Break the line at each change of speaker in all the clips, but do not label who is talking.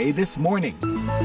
VOA This Morning.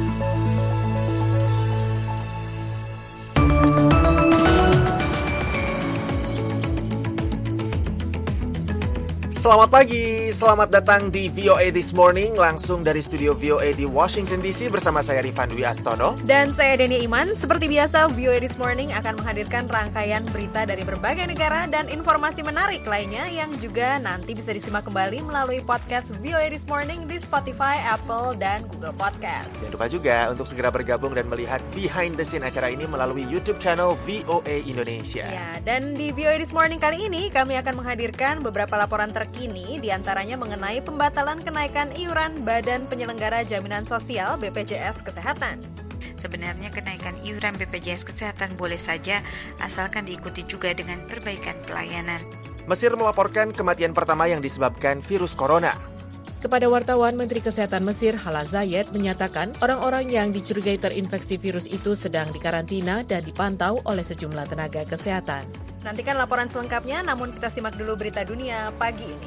Selamat pagi, selamat datang di VOA This Morning langsung dari studio VOA di Washington DC bersama saya Rifan Dwi Astono
dan saya Deni Iman. Seperti biasa, VOA This Morning akan menghadirkan rangkaian berita dari berbagai negara dan informasi menarik lainnya yang juga nanti bisa disimak kembali melalui podcast VOA This Morning di Spotify, Apple, dan Google Podcast.
Jangan lupa juga untuk segera bergabung dan melihat behind the scene acara ini melalui YouTube channel VOA Indonesia.
Ya, dan di VOA This Morning kali ini kami akan menghadirkan beberapa laporan terkini, diantaranya mengenai pembatalan kenaikan iuran Badan Penyelenggara Jaminan Sosial BPJS Kesehatan.
Sebenarnya kenaikan iuran BPJS Kesehatan boleh saja asalkan diikuti juga dengan perbaikan pelayanan.
Mesir melaporkan kematian pertama yang disebabkan virus corona.
Kepada wartawan, Menteri Kesehatan Mesir Hala Zayed menyatakan orang-orang yang dicurigai terinfeksi virus itu sedang dikarantina dan dipantau oleh sejumlah tenaga kesehatan.
Nantikan laporan selengkapnya, namun kita simak dulu berita dunia pagi ini.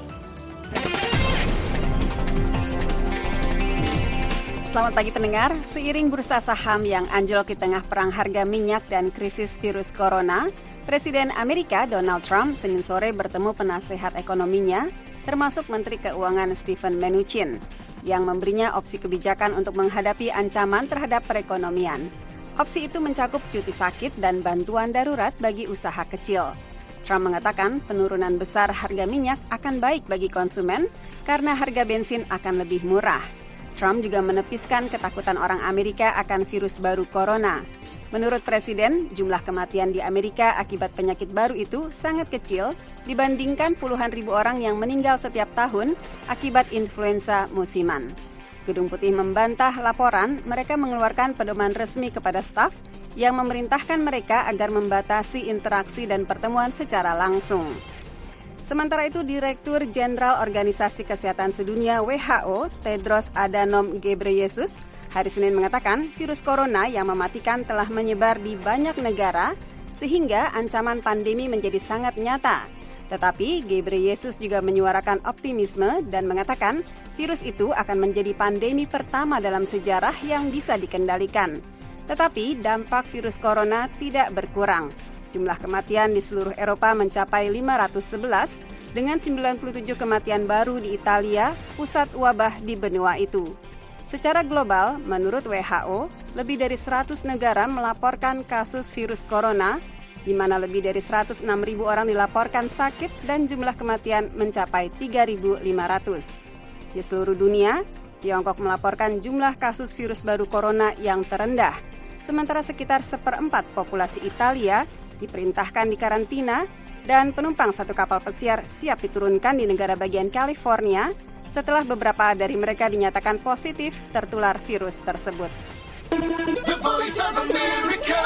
Selamat pagi pendengar, seiring bursa saham yang anjlok di tengah perang harga minyak dan krisis virus corona, Presiden Amerika Donald Trump Senin sore bertemu penasehat ekonominya, termasuk Menteri Keuangan Steven Mnuchin, yang memberinya opsi kebijakan untuk menghadapi ancaman terhadap perekonomian. Opsi itu mencakup cuti sakit dan bantuan darurat bagi usaha kecil. Trump mengatakan penurunan besar harga minyak akan baik bagi konsumen karena harga bensin akan lebih murah. Trump juga menepiskan ketakutan orang Amerika akan virus baru corona. Menurut Presiden, jumlah kematian di Amerika akibat penyakit baru itu sangat kecil dibandingkan puluhan ribu orang yang meninggal setiap tahun akibat influenza musiman. Gedung Putih membantah laporan mereka mengeluarkan pedoman resmi kepada staf yang memerintahkan mereka agar membatasi interaksi dan pertemuan secara langsung. Sementara itu, Direktur Jenderal Organisasi Kesehatan Sedunia WHO, Tedros Adhanom Ghebreyesus, hari Senin mengatakan virus corona yang mematikan telah menyebar di banyak negara sehingga ancaman pandemi menjadi sangat nyata. Tetapi Ghebreyesus juga menyuarakan optimisme dan mengatakan virus itu akan menjadi pandemi pertama dalam sejarah yang bisa dikendalikan. Tetapi dampak virus corona tidak berkurang. Jumlah kematian di seluruh Eropa mencapai 511 dengan 97 kematian baru di Italia, pusat wabah di benua itu. Secara global, menurut WHO, lebih dari 100 negara melaporkan kasus virus corona, di mana lebih dari 106.000 orang dilaporkan sakit dan jumlah kematian mencapai 3.500. Di seluruh dunia, Tiongkok melaporkan jumlah kasus virus baru corona yang terendah, sementara sekitar 1/4 populasi Italia diperintahkan di karantina dan penumpang satu kapal pesiar siap diturunkan di negara bagian California setelah beberapa dari mereka dinyatakan positif tertular virus tersebut.
The Voice of America.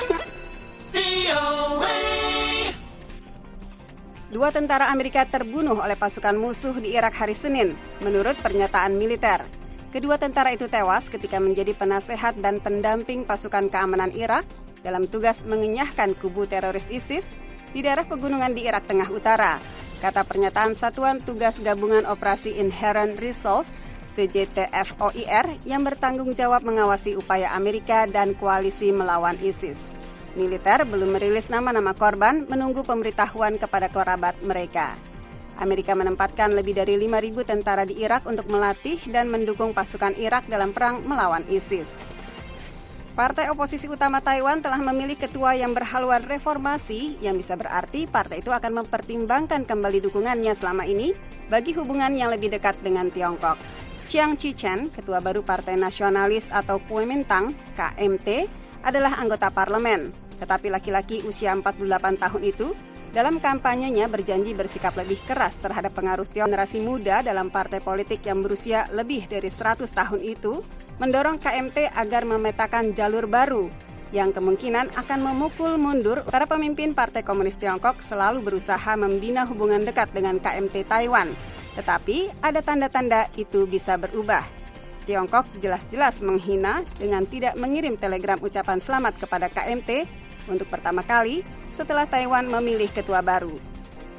Dua tentara Amerika terbunuh oleh pasukan musuh di Irak hari Senin, menurut pernyataan militer. Kedua tentara itu tewas ketika menjadi penasehat dan pendamping pasukan keamanan Irak dalam tugas mengenyahkan kubu teroris ISIS di daerah pegunungan di Irak Tengah Utara, kata pernyataan Satuan Tugas Gabungan Operasi Inherent Resolve (CJTF-OIR) yang bertanggung jawab mengawasi upaya Amerika dan koalisi melawan ISIS. Militer belum merilis nama-nama korban, menunggu pemberitahuan kepada kerabat mereka. Amerika menempatkan lebih dari 5.000 tentara di Irak untuk melatih dan mendukung pasukan Irak dalam perang melawan ISIS. Partai oposisi utama Taiwan telah memilih ketua yang berhaluan reformasi, yang bisa berarti partai itu akan mempertimbangkan kembali dukungannya selama ini bagi hubungan yang lebih dekat dengan Tiongkok. Chiang Chi-chen, ketua baru Partai Nasionalis atau Kuomintang, KMT, adalah anggota parlemen. Tetapi laki-laki usia 48 tahun itu dalam kampanyenya berjanji bersikap lebih keras terhadap pengaruh generasi muda dalam partai politik yang berusia lebih dari 100 tahun itu, mendorong KMT agar memetakan jalur baru yang kemungkinan akan memukul mundur. Para pemimpin Partai Komunis Tiongkok selalu berusaha membina hubungan dekat dengan KMT Taiwan, tetapi ada tanda-tanda itu bisa berubah. Tiongkok jelas-jelas menghina dengan tidak mengirim telegram ucapan selamat kepada KMT untuk pertama kali setelah Taiwan memilih ketua baru.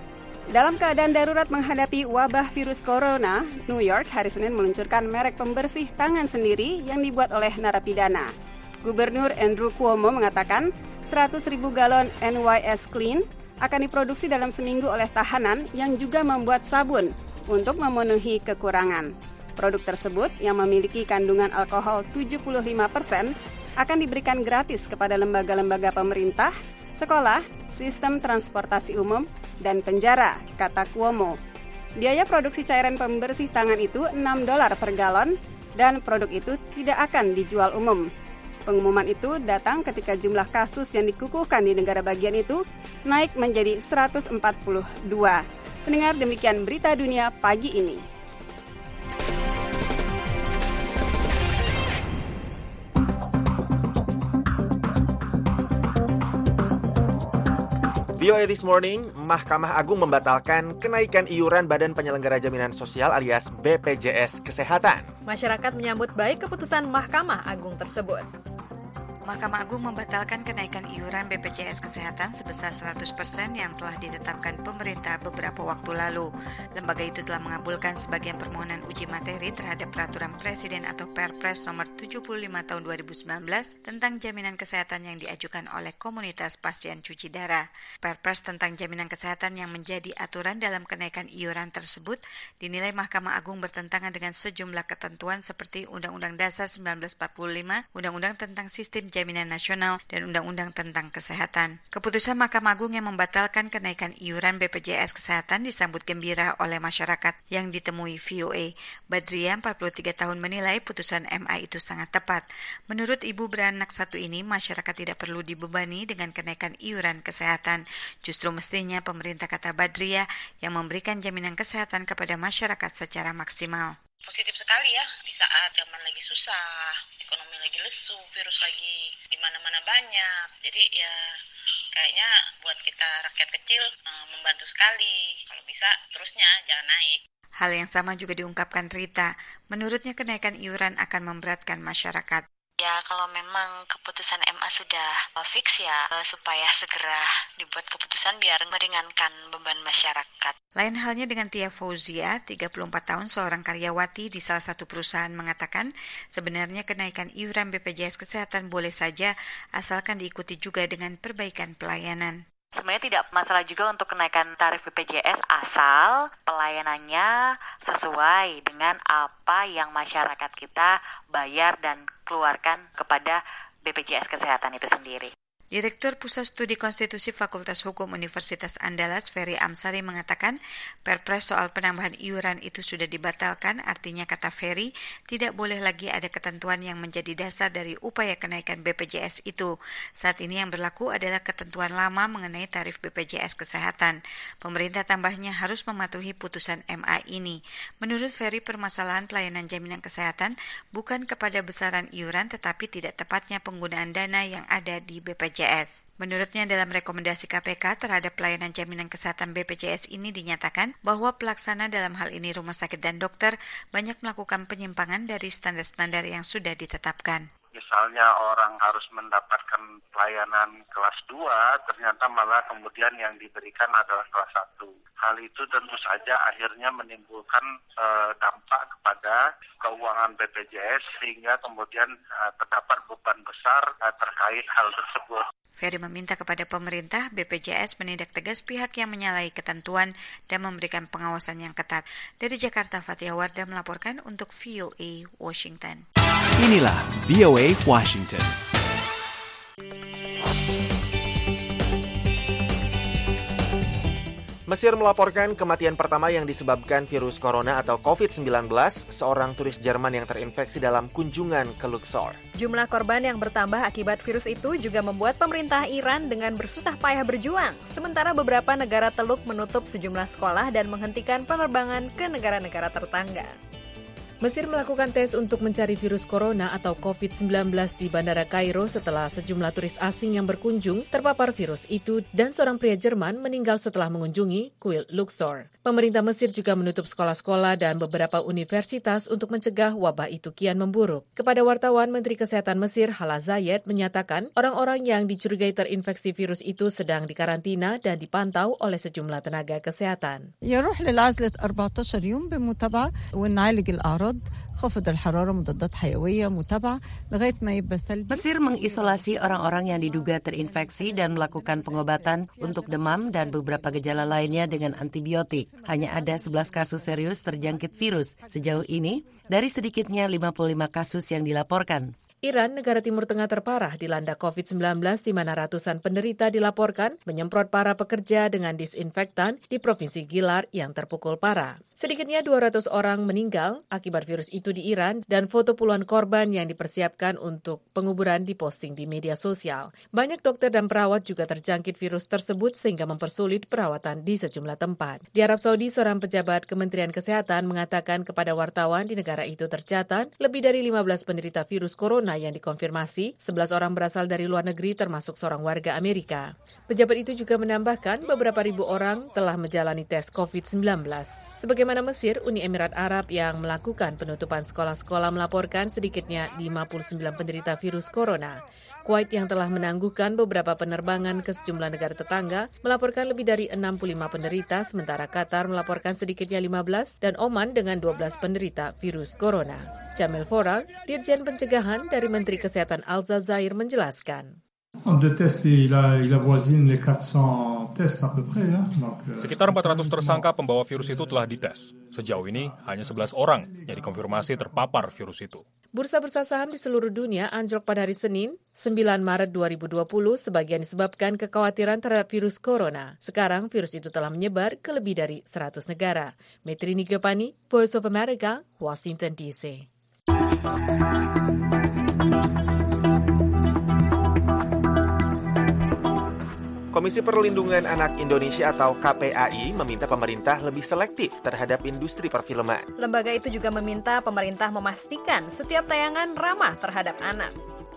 Dalam keadaan darurat menghadapi wabah virus corona, New York hari Senin meluncurkan merek pembersih tangan sendiri yang dibuat oleh narapidana. Gubernur Andrew Cuomo mengatakan 100.000 galon NYS Clean akan diproduksi dalam seminggu oleh tahanan yang juga membuat sabun untuk memenuhi kekurangan. Produk tersebut yang memiliki kandungan alkohol 75% akan diberikan gratis kepada lembaga-lembaga pemerintah, sekolah, sistem transportasi umum, dan penjara, kata Cuomo. Biaya produksi cairan pembersih tangan itu $6 per galon dan produk itu tidak akan dijual umum. Pengumuman itu datang ketika jumlah kasus yang dikukuhkan di negara bagian itu naik menjadi 142. Pendengar, demikian berita dunia pagi ini.
VOA This Morning, Mahkamah Agung membatalkan kenaikan iuran Badan Penyelenggara Jaminan Sosial alias BPJS Kesehatan.
Masyarakat menyambut baik keputusan Mahkamah Agung tersebut.
Mahkamah Agung membatalkan kenaikan iuran BPJS Kesehatan sebesar 100% yang telah ditetapkan pemerintah beberapa waktu lalu. Lembaga itu telah mengabulkan sebagian permohonan uji materi terhadap Peraturan Presiden atau Perpres nomor 75 tahun 2019 tentang jaminan kesehatan yang diajukan oleh komunitas pasien cuci darah. Perpres tentang jaminan kesehatan yang menjadi aturan dalam kenaikan iuran tersebut dinilai Mahkamah Agung bertentangan dengan sejumlah ketentuan seperti Undang-Undang Dasar 1945, Undang-Undang tentang Sistem Jaminan Nasional, dan Undang-Undang tentang Kesehatan. Keputusan Mahkamah Agung yang membatalkan kenaikan iuran BPJS Kesehatan disambut gembira oleh masyarakat yang ditemui VOA. Badriah, 43 tahun, menilai putusan MA itu sangat tepat. Menurut ibu beranak satu ini, masyarakat tidak perlu dibebani dengan kenaikan iuran kesehatan. Justru mestinya pemerintah, kata Badriah, yang memberikan jaminan kesehatan kepada masyarakat secara maksimal.
Positif sekali ya, di saat zaman lagi susah, ekonomi lagi lesu, virus lagi di mana-mana banyak. Jadi ya kayaknya buat kita rakyat kecil membantu sekali. Kalau bisa terusnya jangan naik.
Hal yang sama juga diungkapkan Rita. Menurutnya kenaikan iuran akan memberatkan masyarakat.
Ya, kalau memang keputusan MA sudah fix ya, supaya segera dibuat keputusan biar meringankan beban masyarakat.
Lain halnya dengan Tia Fauzia, 34 tahun, seorang karyawati di salah satu perusahaan, mengatakan sebenarnya kenaikan iuran BPJS Kesehatan boleh saja asalkan diikuti juga dengan perbaikan pelayanan.
Sebenarnya tidak masalah juga untuk kenaikan tarif BPJS asal pelayanannya sesuai dengan apa yang masyarakat kita bayar dan keluarkan kepada BPJS Kesehatan itu sendiri.
Direktur Pusat Studi Konstitusi Fakultas Hukum Universitas Andalas, Ferry Amsari, mengatakan Perpres soal penambahan iuran itu sudah dibatalkan, artinya, kata Ferry, tidak boleh lagi ada ketentuan yang menjadi dasar dari upaya kenaikan BPJS itu. Saat ini yang berlaku adalah ketentuan lama mengenai tarif BPJS Kesehatan. Pemerintah tambahnya harus mematuhi putusan MA ini. Menurut Ferry, permasalahan pelayanan jaminan kesehatan bukan kepada besaran iuran tetapi tidak tepatnya penggunaan dana yang ada di BPJS. Menurutnya, dalam rekomendasi KPK terhadap pelayanan jaminan kesehatan BPJS ini dinyatakan bahwa pelaksana dalam hal ini rumah sakit dan dokter banyak melakukan penyimpangan dari standar-standar yang sudah ditetapkan.
Misalnya orang harus mendapatkan pelayanan kelas 2, ternyata malah kemudian yang diberikan adalah kelas 1. Hal itu tentu saja akhirnya menimbulkan dampak kepada keuangan BPJS sehingga kemudian terdapat beban besar terkait hal tersebut.
Ferry meminta kepada pemerintah BPJS menindak tegas pihak yang menyalahi ketentuan dan memberikan pengawasan yang ketat. Dari Jakarta, Fatia Wardah melaporkan untuk VOA Washington.
Inilah VOA Washington.
Mesir melaporkan kematian pertama yang disebabkan virus corona atau COVID-19, seorang turis Jerman yang terinfeksi dalam kunjungan ke Luxor.
Jumlah korban yang bertambah akibat virus itu juga membuat pemerintah Iran dengan bersusah payah berjuang. Sementara beberapa negara Teluk menutup sejumlah sekolah dan menghentikan penerbangan ke negara-negara tetangga.
Mesir melakukan tes untuk mencari virus corona atau COVID-19 di Bandara Kairo setelah sejumlah turis asing yang berkunjung terpapar virus itu dan seorang pria Jerman meninggal setelah mengunjungi kuil Luxor. Pemerintah Mesir juga menutup sekolah-sekolah dan beberapa universitas untuk mencegah wabah itu kian memburuk. Kepada wartawan, Menteri Kesehatan Mesir Hala Zayed menyatakan orang-orang yang dicurigai terinfeksi virus itu sedang dikarantina dan dipantau oleh sejumlah tenaga kesehatan.
يروح للعزلة 14 يوم بمتابعة ونعالج الأعراض خفض الحرارة مضادات حيوية متابعة لغاية ما يبقى سلبي.
Mesir mengisolasi orang-orang yang diduga terinfeksi dan melakukan pengobatan untuk demam dan beberapa gejala lainnya dengan antibiotik. Hanya ada 11 kasus serius terjangkit virus sejauh ini dari sedikitnya 55 kasus yang dilaporkan.
Iran, negara Timur Tengah terparah dilanda COVID-19 di mana ratusan penderita dilaporkan menyemprot para pekerja dengan disinfektan di Provinsi Gilar yang terpukul parah. Sedikitnya 200 orang meninggal akibat virus itu di Iran dan foto puluhan korban yang dipersiapkan untuk penguburan diposting di media sosial. Banyak dokter dan perawat juga terjangkit virus tersebut sehingga mempersulit perawatan di sejumlah tempat. Di Arab Saudi, seorang pejabat Kementerian Kesehatan mengatakan kepada wartawan di negara itu tercatat lebih dari 15 penderita virus corona yang dikonfirmasi, 11 orang berasal dari luar negeri termasuk seorang warga Amerika. Pejabat itu juga menambahkan beberapa ribu orang telah menjalani tes COVID-19. Sebagaimana Mesir, Uni Emirat Arab yang melakukan penutupan sekolah-sekolah melaporkan sedikitnya 59 penderita virus corona. Kuwait yang telah menangguhkan beberapa penerbangan ke sejumlah negara tetangga melaporkan lebih dari 65 penderita, sementara Qatar melaporkan sedikitnya 15 dan Oman dengan 12 penderita virus corona. Jamil Foral, Dirjen Pencegahan dari Menteri Kesehatan Al-Zazair menjelaskan.
Sekitar 400 tersangka pembawa virus itu telah dites. Sejauh ini, hanya 11 orang yang dikonfirmasi terpapar virus itu.
Bursa-bursa saham di seluruh dunia anjlok pada hari Senin, 9 Maret 2020, sebagian disebabkan kekhawatiran terhadap virus corona. Sekarang, virus itu telah menyebar ke lebih dari 100 negara. Metrini Gepani, Voice of America, Washington, D.C.
Komisi Perlindungan Anak Indonesia atau KPAI meminta pemerintah lebih selektif terhadap industri perfilman.
Lembaga itu juga meminta pemerintah memastikan setiap tayangan ramah terhadap anak.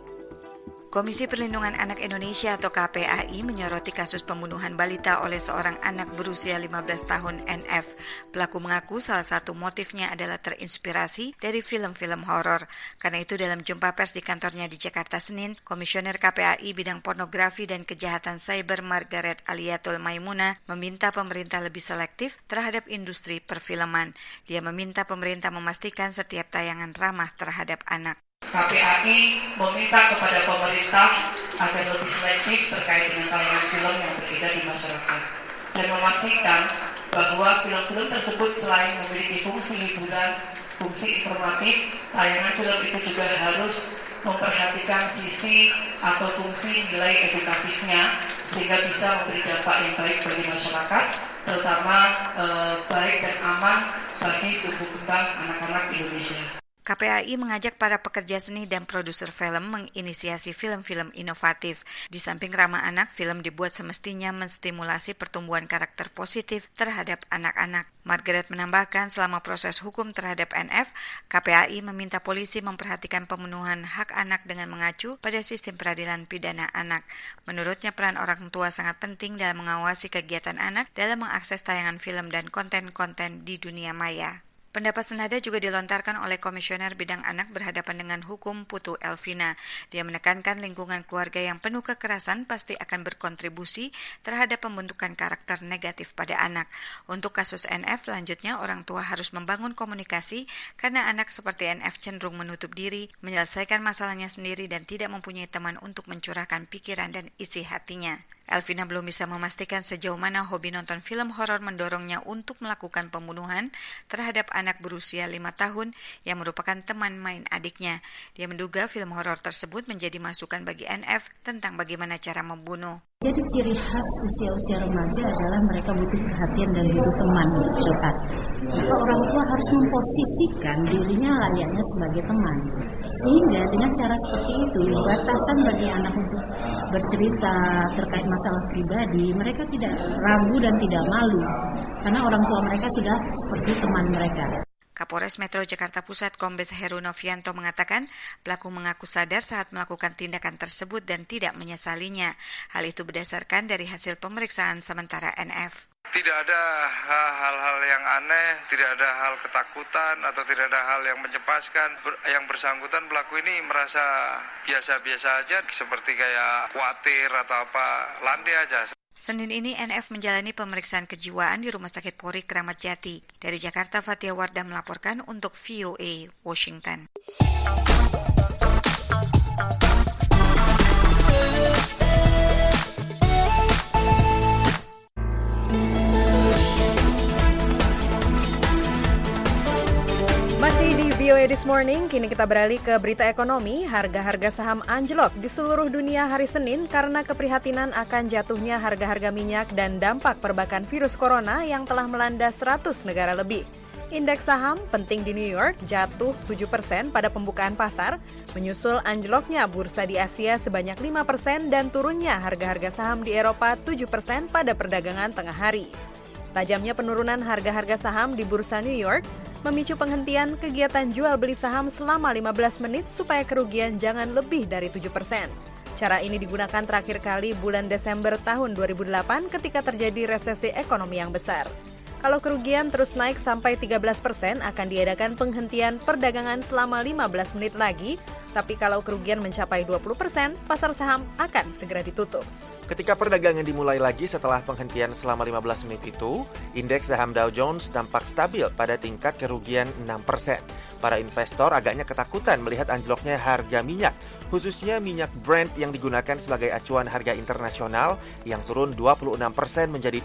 Komisi Perlindungan Anak Indonesia atau KPAI menyoroti kasus pembunuhan balita oleh seorang anak berusia 15 tahun NF. Pelaku mengaku salah satu motifnya adalah terinspirasi dari film-film horor. Karena itu dalam jumpa pers di kantornya di Jakarta Senin, Komisioner KPAI bidang pornografi dan kejahatan cyber Margaret Aliatul Maimuna meminta pemerintah lebih selektif terhadap industri perfilman. Dia meminta pemerintah memastikan setiap tayangan ramah terhadap anak.
KPAI meminta kepada pemerintah agar lebih selektif terkait dengan tayangan film yang beredar di masyarakat dan memastikan bahwa film-film tersebut selain memiliki fungsi hiburan, fungsi informatif, tayangan film itu juga harus memperhatikan sisi atau fungsi nilai edukatifnya sehingga bisa memberi dampak yang baik bagi masyarakat, terutama baik dan aman bagi tumbuh kembang anak-anak Indonesia.
KPAI mengajak para pekerja seni dan produser film menginisiasi film-film inovatif. Di samping ramah anak, film dibuat semestinya menstimulasi pertumbuhan karakter positif terhadap anak-anak. Margaret menambahkan selama proses hukum terhadap NF, KPAI meminta polisi memperhatikan pemenuhan hak anak dengan mengacu pada sistem peradilan pidana anak. Menurutnya peran orang tua sangat penting dalam mengawasi kegiatan anak dalam mengakses tayangan film dan konten-konten di dunia maya. Pendapat senada juga dilontarkan oleh Komisioner Bidang Anak berhadapan dengan hukum Putu Elvina. Dia menekankan lingkungan keluarga yang penuh kekerasan pasti akan berkontribusi terhadap pembentukan karakter negatif pada anak. Untuk kasus NF, selanjutnya orang tua harus membangun komunikasi karena anak seperti NF cenderung menutup diri, menyelesaikan masalahnya sendiri dan tidak mempunyai teman untuk mencurahkan pikiran dan isi hatinya. Elvina belum bisa memastikan sejauh mana hobi nonton film horor mendorongnya untuk melakukan pembunuhan terhadap anak berusia 5 tahun yang merupakan teman main adiknya. Dia menduga film horor tersebut menjadi masukan bagi NF tentang bagaimana cara membunuh.
Jadi ciri khas usia-usia remaja adalah mereka butuh perhatian dan butuh teman curhat. Maka orang tua harus memposisikan dirinya layaknya sebagai teman. Sehingga dengan cara seperti itu, batasan bagi anak untuk bercerita terkait masalah pribadi, mereka tidak ragu dan tidak malu. Karena orang tua mereka sudah seperti teman mereka.
Kapolres Metro Jakarta Pusat Kombes Heru Novianto mengatakan pelaku mengaku sadar saat melakukan tindakan tersebut dan tidak menyesalinya. Hal itu berdasarkan dari hasil pemeriksaan sementara NF.
Tidak ada hal-hal yang aneh, tidak ada hal ketakutan atau tidak ada hal yang mencemaskan. Yang bersangkutan pelaku ini merasa biasa-biasa aja, seperti kayak khawatir atau apa, landai aja.
Senin ini NF menjalani pemeriksaan kejiwaan di Rumah Sakit Polri Kramat Jati. Dari Jakarta, Fatia Wardah melaporkan untuk VOA Washington.
Masih di VOA This Morning, kini kita beralih ke berita ekonomi. Harga-harga saham anjlok di seluruh dunia hari Senin karena keprihatinan akan jatuhnya harga-harga minyak dan dampak perbakan virus corona yang telah melanda 100 negara lebih. Indeks saham penting di New York jatuh 7% pada pembukaan pasar, menyusul anjloknya bursa di Asia sebanyak 5% dan turunnya harga-harga saham di Eropa 7% pada perdagangan tengah hari. Tajamnya penurunan harga-harga saham di bursa New York memicu penghentian kegiatan jual beli saham selama 15 menit supaya kerugian jangan lebih dari 7%. Cara ini digunakan terakhir kali bulan Desember tahun 2008 ketika terjadi resesi ekonomi yang besar. Kalau kerugian terus naik sampai 13%, akan diadakan penghentian perdagangan selama 15 menit lagi, tapi kalau kerugian mencapai 20%, pasar saham akan segera ditutup.
Ketika perdagangan dimulai lagi setelah penghentian selama 15 menit itu, indeks saham Dow Jones tampak stabil pada tingkat kerugian 6%. Para investor agaknya ketakutan melihat anjloknya harga minyak, khususnya minyak Brent yang digunakan sebagai acuan harga internasional yang turun 26% menjadi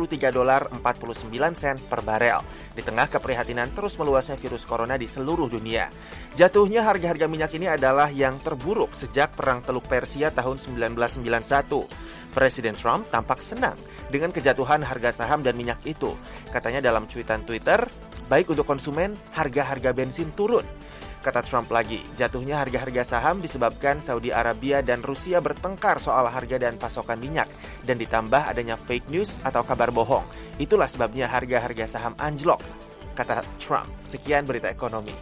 $33.49 per barel. Di tengah keprihatinan terus meluasnya virus corona di seluruh dunia. Jatuhnya harga-harga minyak ini adalah yang terburuk sejak Perang Teluk Persia tahun 1991. Presiden Trump tampak senang dengan kejatuhan harga saham dan minyak itu. Katanya dalam cuitan Twitter, baik untuk konsumen, harga-harga bensin turun. Kata Trump lagi, jatuhnya harga-harga saham disebabkan Saudi Arabia dan Rusia bertengkar soal harga dan pasokan minyak. Dan ditambah adanya fake news atau kabar bohong. Itulah sebabnya harga-harga saham anjlok, kata Trump. Sekian berita ekonomi.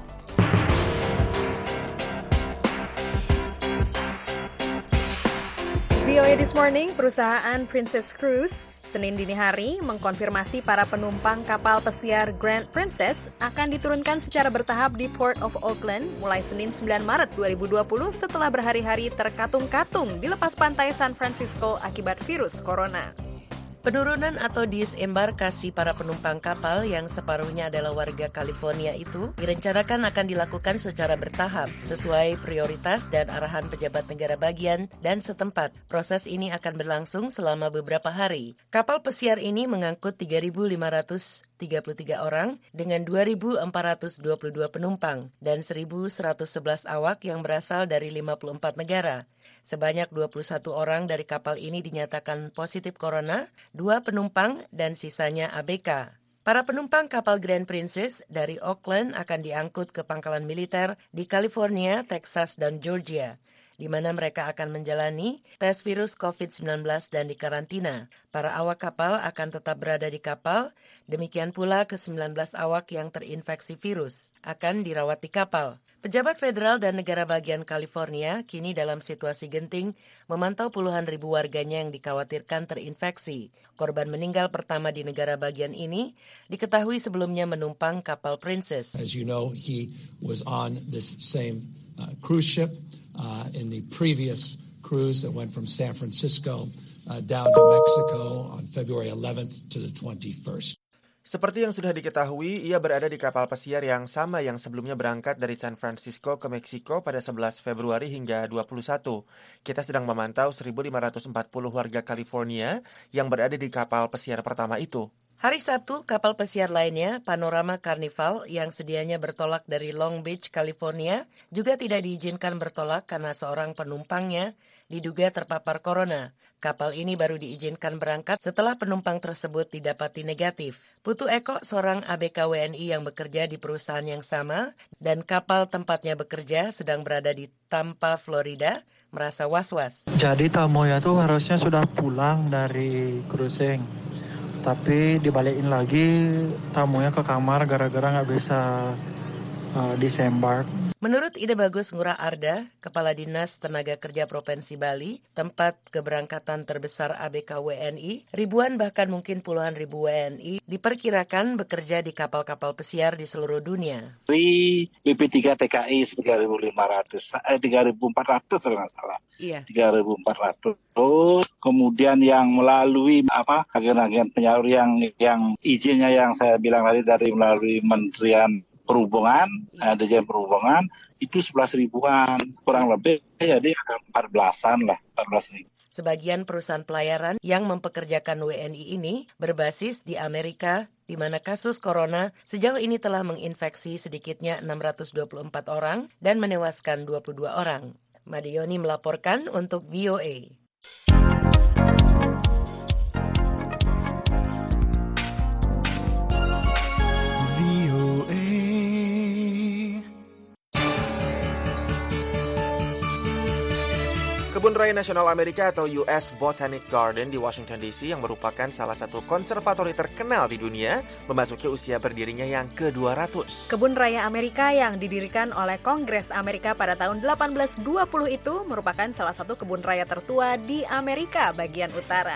VOA This Morning, perusahaan Princess Cruise Senin dini hari mengkonfirmasi para penumpang kapal pesiar Grand Princess akan diturunkan secara bertahap di Port of Auckland mulai Senin 9 Maret 2020 setelah berhari-hari terkatung-katung di lepas pantai San Francisco akibat virus corona.
Penurunan atau disembarkasi para penumpang kapal yang separuhnya adalah warga California itu direncanakan akan dilakukan secara bertahap sesuai prioritas dan arahan pejabat negara bagian dan setempat. Proses ini akan berlangsung selama beberapa hari. Kapal pesiar ini mengangkut 3.533 orang dengan 2.422 penumpang dan 1.111 awak yang berasal dari 54 negara. Sebanyak 21 orang dari kapal ini dinyatakan positif corona, 2 penumpang dan sisanya ABK. Para penumpang kapal Grand Princess dari Auckland akan diangkut ke pangkalan militer di California, Texas, dan Georgia, di mana mereka akan menjalani tes virus COVID-19 dan dikarantina. Para awak kapal akan tetap berada di kapal, demikian pula ke-19 awak yang terinfeksi virus akan dirawat di kapal. Pejabat federal dan negara bagian California kini dalam situasi genting memantau puluhan ribu warganya yang dikhawatirkan terinfeksi. Korban meninggal pertama di negara bagian ini diketahui sebelumnya menumpang kapal Princess.
As you know, he was on this same cruise ship in the previous cruise that went from San Francisco down to Mexico on February 11th to the 21st.
Seperti yang sudah diketahui, ia berada di kapal pesiar yang sama yang sebelumnya berangkat dari San Francisco ke Meksiko pada 11 Februari hingga 21. Kita sedang memantau 1.540 warga California yang berada di kapal pesiar pertama itu.
Hari Sabtu, kapal pesiar lainnya, Panorama Carnival, yang sedianya bertolak dari Long Beach, California, juga tidak diizinkan bertolak karena seorang penumpangnya diduga terpapar corona. Kapal ini baru diizinkan berangkat setelah penumpang tersebut didapati negatif. Putu Eko, seorang ABK WNI yang bekerja di perusahaan yang sama, dan kapal tempatnya bekerja sedang berada di Tampa, Florida, merasa was-was.
Jadi tamunya tuh harusnya sudah pulang dari cruising. tapi dibalikin lagi tamunya ke kamar gara-gara nggak bisa disembark.
Menurut Ide Bagus Ngurah Arda, Kepala Dinas Tenaga Kerja Provinsi Bali, tempat keberangkatan terbesar ABK WNI, ribuan bahkan mungkin puluhan ribu WNI diperkirakan bekerja di kapal-kapal pesiar di seluruh dunia.
Dari BP3 TKI 3.400 kalau nggak salah.
Iya.
3.400. Kemudian yang melalui agen-agen penyalur yang izinnya yang saya bilang tadi dari melalui Kementerian Perhubungan, Dirjen Perhubungan itu 11 ribuan, kurang lebih jadi ada 14 ribu.
Sebagian perusahaan pelayaran yang mempekerjakan WNI ini berbasis di Amerika, di mana kasus corona sejauh ini telah menginfeksi sedikitnya 624 orang dan menewaskan 22 orang. Madioni melaporkan untuk VOA.
Kebun Raya Nasional Amerika atau US Botanic Garden di Washington DC yang merupakan salah satu konservatori terkenal di dunia memasuki usia berdirinya yang ke-200.
Kebun Raya Amerika yang didirikan oleh Kongres Amerika pada tahun 1820 itu merupakan salah satu kebun raya tertua di Amerika bagian utara.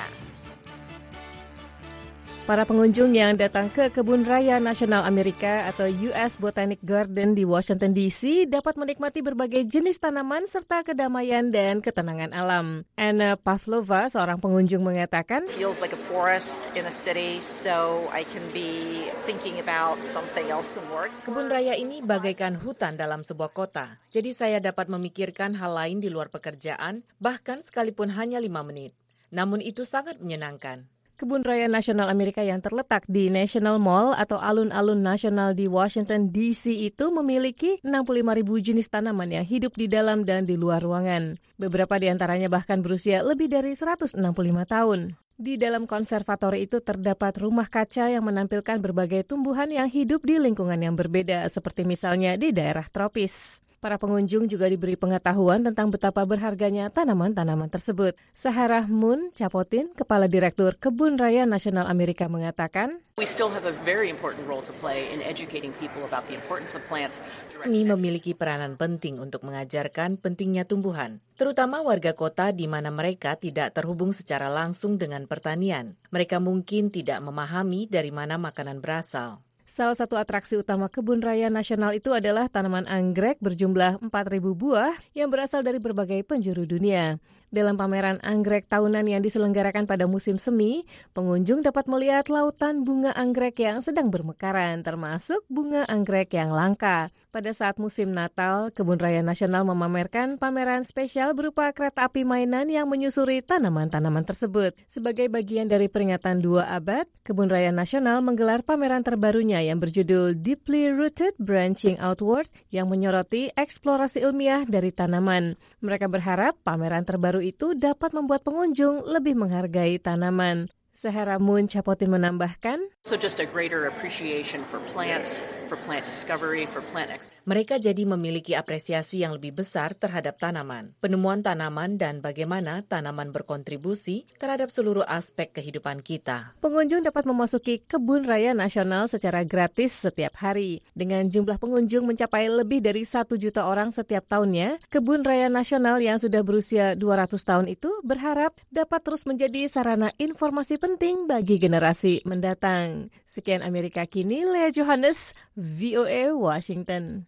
Para pengunjung yang datang ke Kebun Raya Nasional Amerika atau US Botanic Garden di Washington DC dapat menikmati berbagai jenis tanaman serta kedamaian dan ketenangan alam. Anna Pavlova, seorang pengunjung, mengatakan,
feels like a forest in a city, so I can be thinking about something else than work.
Kebun raya ini bagaikan hutan dalam sebuah kota. Jadi saya dapat memikirkan hal lain di luar pekerjaan, bahkan sekalipun hanya 5 menit. Namun itu sangat menyenangkan. Kebun Raya Nasional Amerika yang terletak di National Mall atau alun-alun nasional di Washington DC itu memiliki 65.000 jenis tanaman yang hidup di dalam dan di luar ruangan. Beberapa di antaranya bahkan berusia lebih dari 165 tahun. Di dalam konservatori itu terdapat rumah kaca yang menampilkan berbagai tumbuhan yang hidup di lingkungan yang berbeda, seperti misalnya di daerah tropis. Para pengunjung juga diberi pengetahuan tentang betapa berharganya tanaman-tanaman tersebut. Saharah Moon Capotin, Kepala Direktur Kebun Raya Nasional Amerika, mengatakan,
We still have a very important role to play in educating people about the importance of plants.
Kami memiliki peranan penting untuk mengajarkan pentingnya tumbuhan, terutama warga kota di mana mereka tidak terhubung secara langsung dengan pertanian. Mereka mungkin tidak memahami dari mana makanan berasal. Salah satu atraksi utama Kebun Raya Nasional itu adalah tanaman anggrek berjumlah 4.000 buah yang berasal dari berbagai penjuru dunia. Dalam pameran anggrek tahunan yang diselenggarakan pada musim semi, pengunjung dapat melihat lautan bunga anggrek yang sedang bermekaran, termasuk bunga anggrek yang langka. Pada saat musim Natal, Kebun Raya Nasional memamerkan pameran spesial berupa kereta api mainan yang menyusuri tanaman-tanaman tersebut. Sebagai bagian dari peringatan 2 abad, Kebun Raya Nasional menggelar pameran terbarunya yang berjudul Deeply Rooted Branching Outward yang menyoroti eksplorasi ilmiah dari tanaman. Mereka berharap pameran terbaru itu dapat membuat pengunjung lebih menghargai tanaman. Saharah Moon Capotin menambahkan,
So just a greater appreciation for plants, for plant discovery, for plant
mereka jadi memiliki apresiasi yang lebih besar terhadap tanaman, penemuan tanaman, dan bagaimana tanaman berkontribusi terhadap seluruh aspek kehidupan kita. Pengunjung dapat memasuki Kebun Raya Nasional secara gratis setiap hari. Dengan jumlah pengunjung mencapai lebih dari 1 juta orang setiap tahunnya, Kebun Raya Nasional yang sudah berusia 200 tahun itu berharap dapat terus menjadi sarana informasi penting bagi generasi mendatang. Sekian Amerika Kini, Lea Johannes, VOA Washington.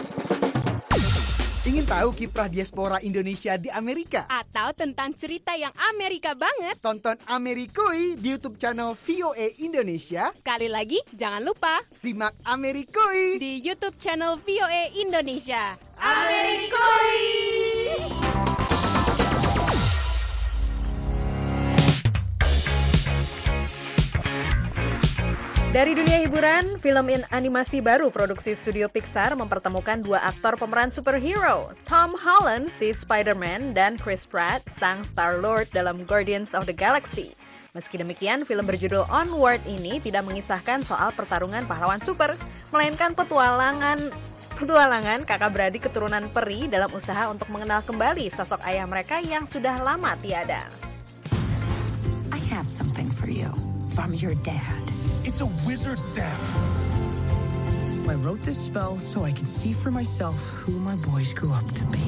Ingin tahu kiprah diaspora Indonesia di Amerika?
Atau tentang cerita yang Amerika banget?
Tonton Amerikui di YouTube channel VOA Indonesia.
Sekali lagi, jangan lupa
simak Amerikui
di YouTube channel VOA Indonesia.
Amerikui!
Dari dunia hiburan, film animasi baru produksi studio Pixar mempertemukan 2 aktor pemeran superhero. Tom Holland, si Spider-Man, dan Chris Pratt, sang Star-Lord dalam Guardians of the Galaxy. Meski demikian, film berjudul Onward ini tidak mengisahkan soal pertarungan pahlawan super, melainkan petualangan kakak beradik keturunan peri dalam usaha untuk mengenal kembali sosok ayah mereka yang sudah lama tiada.
I have something for you.
if I'm your dad?
It's a wizard staff.
I wrote this spell so I can see for myself who my boys grew up to be.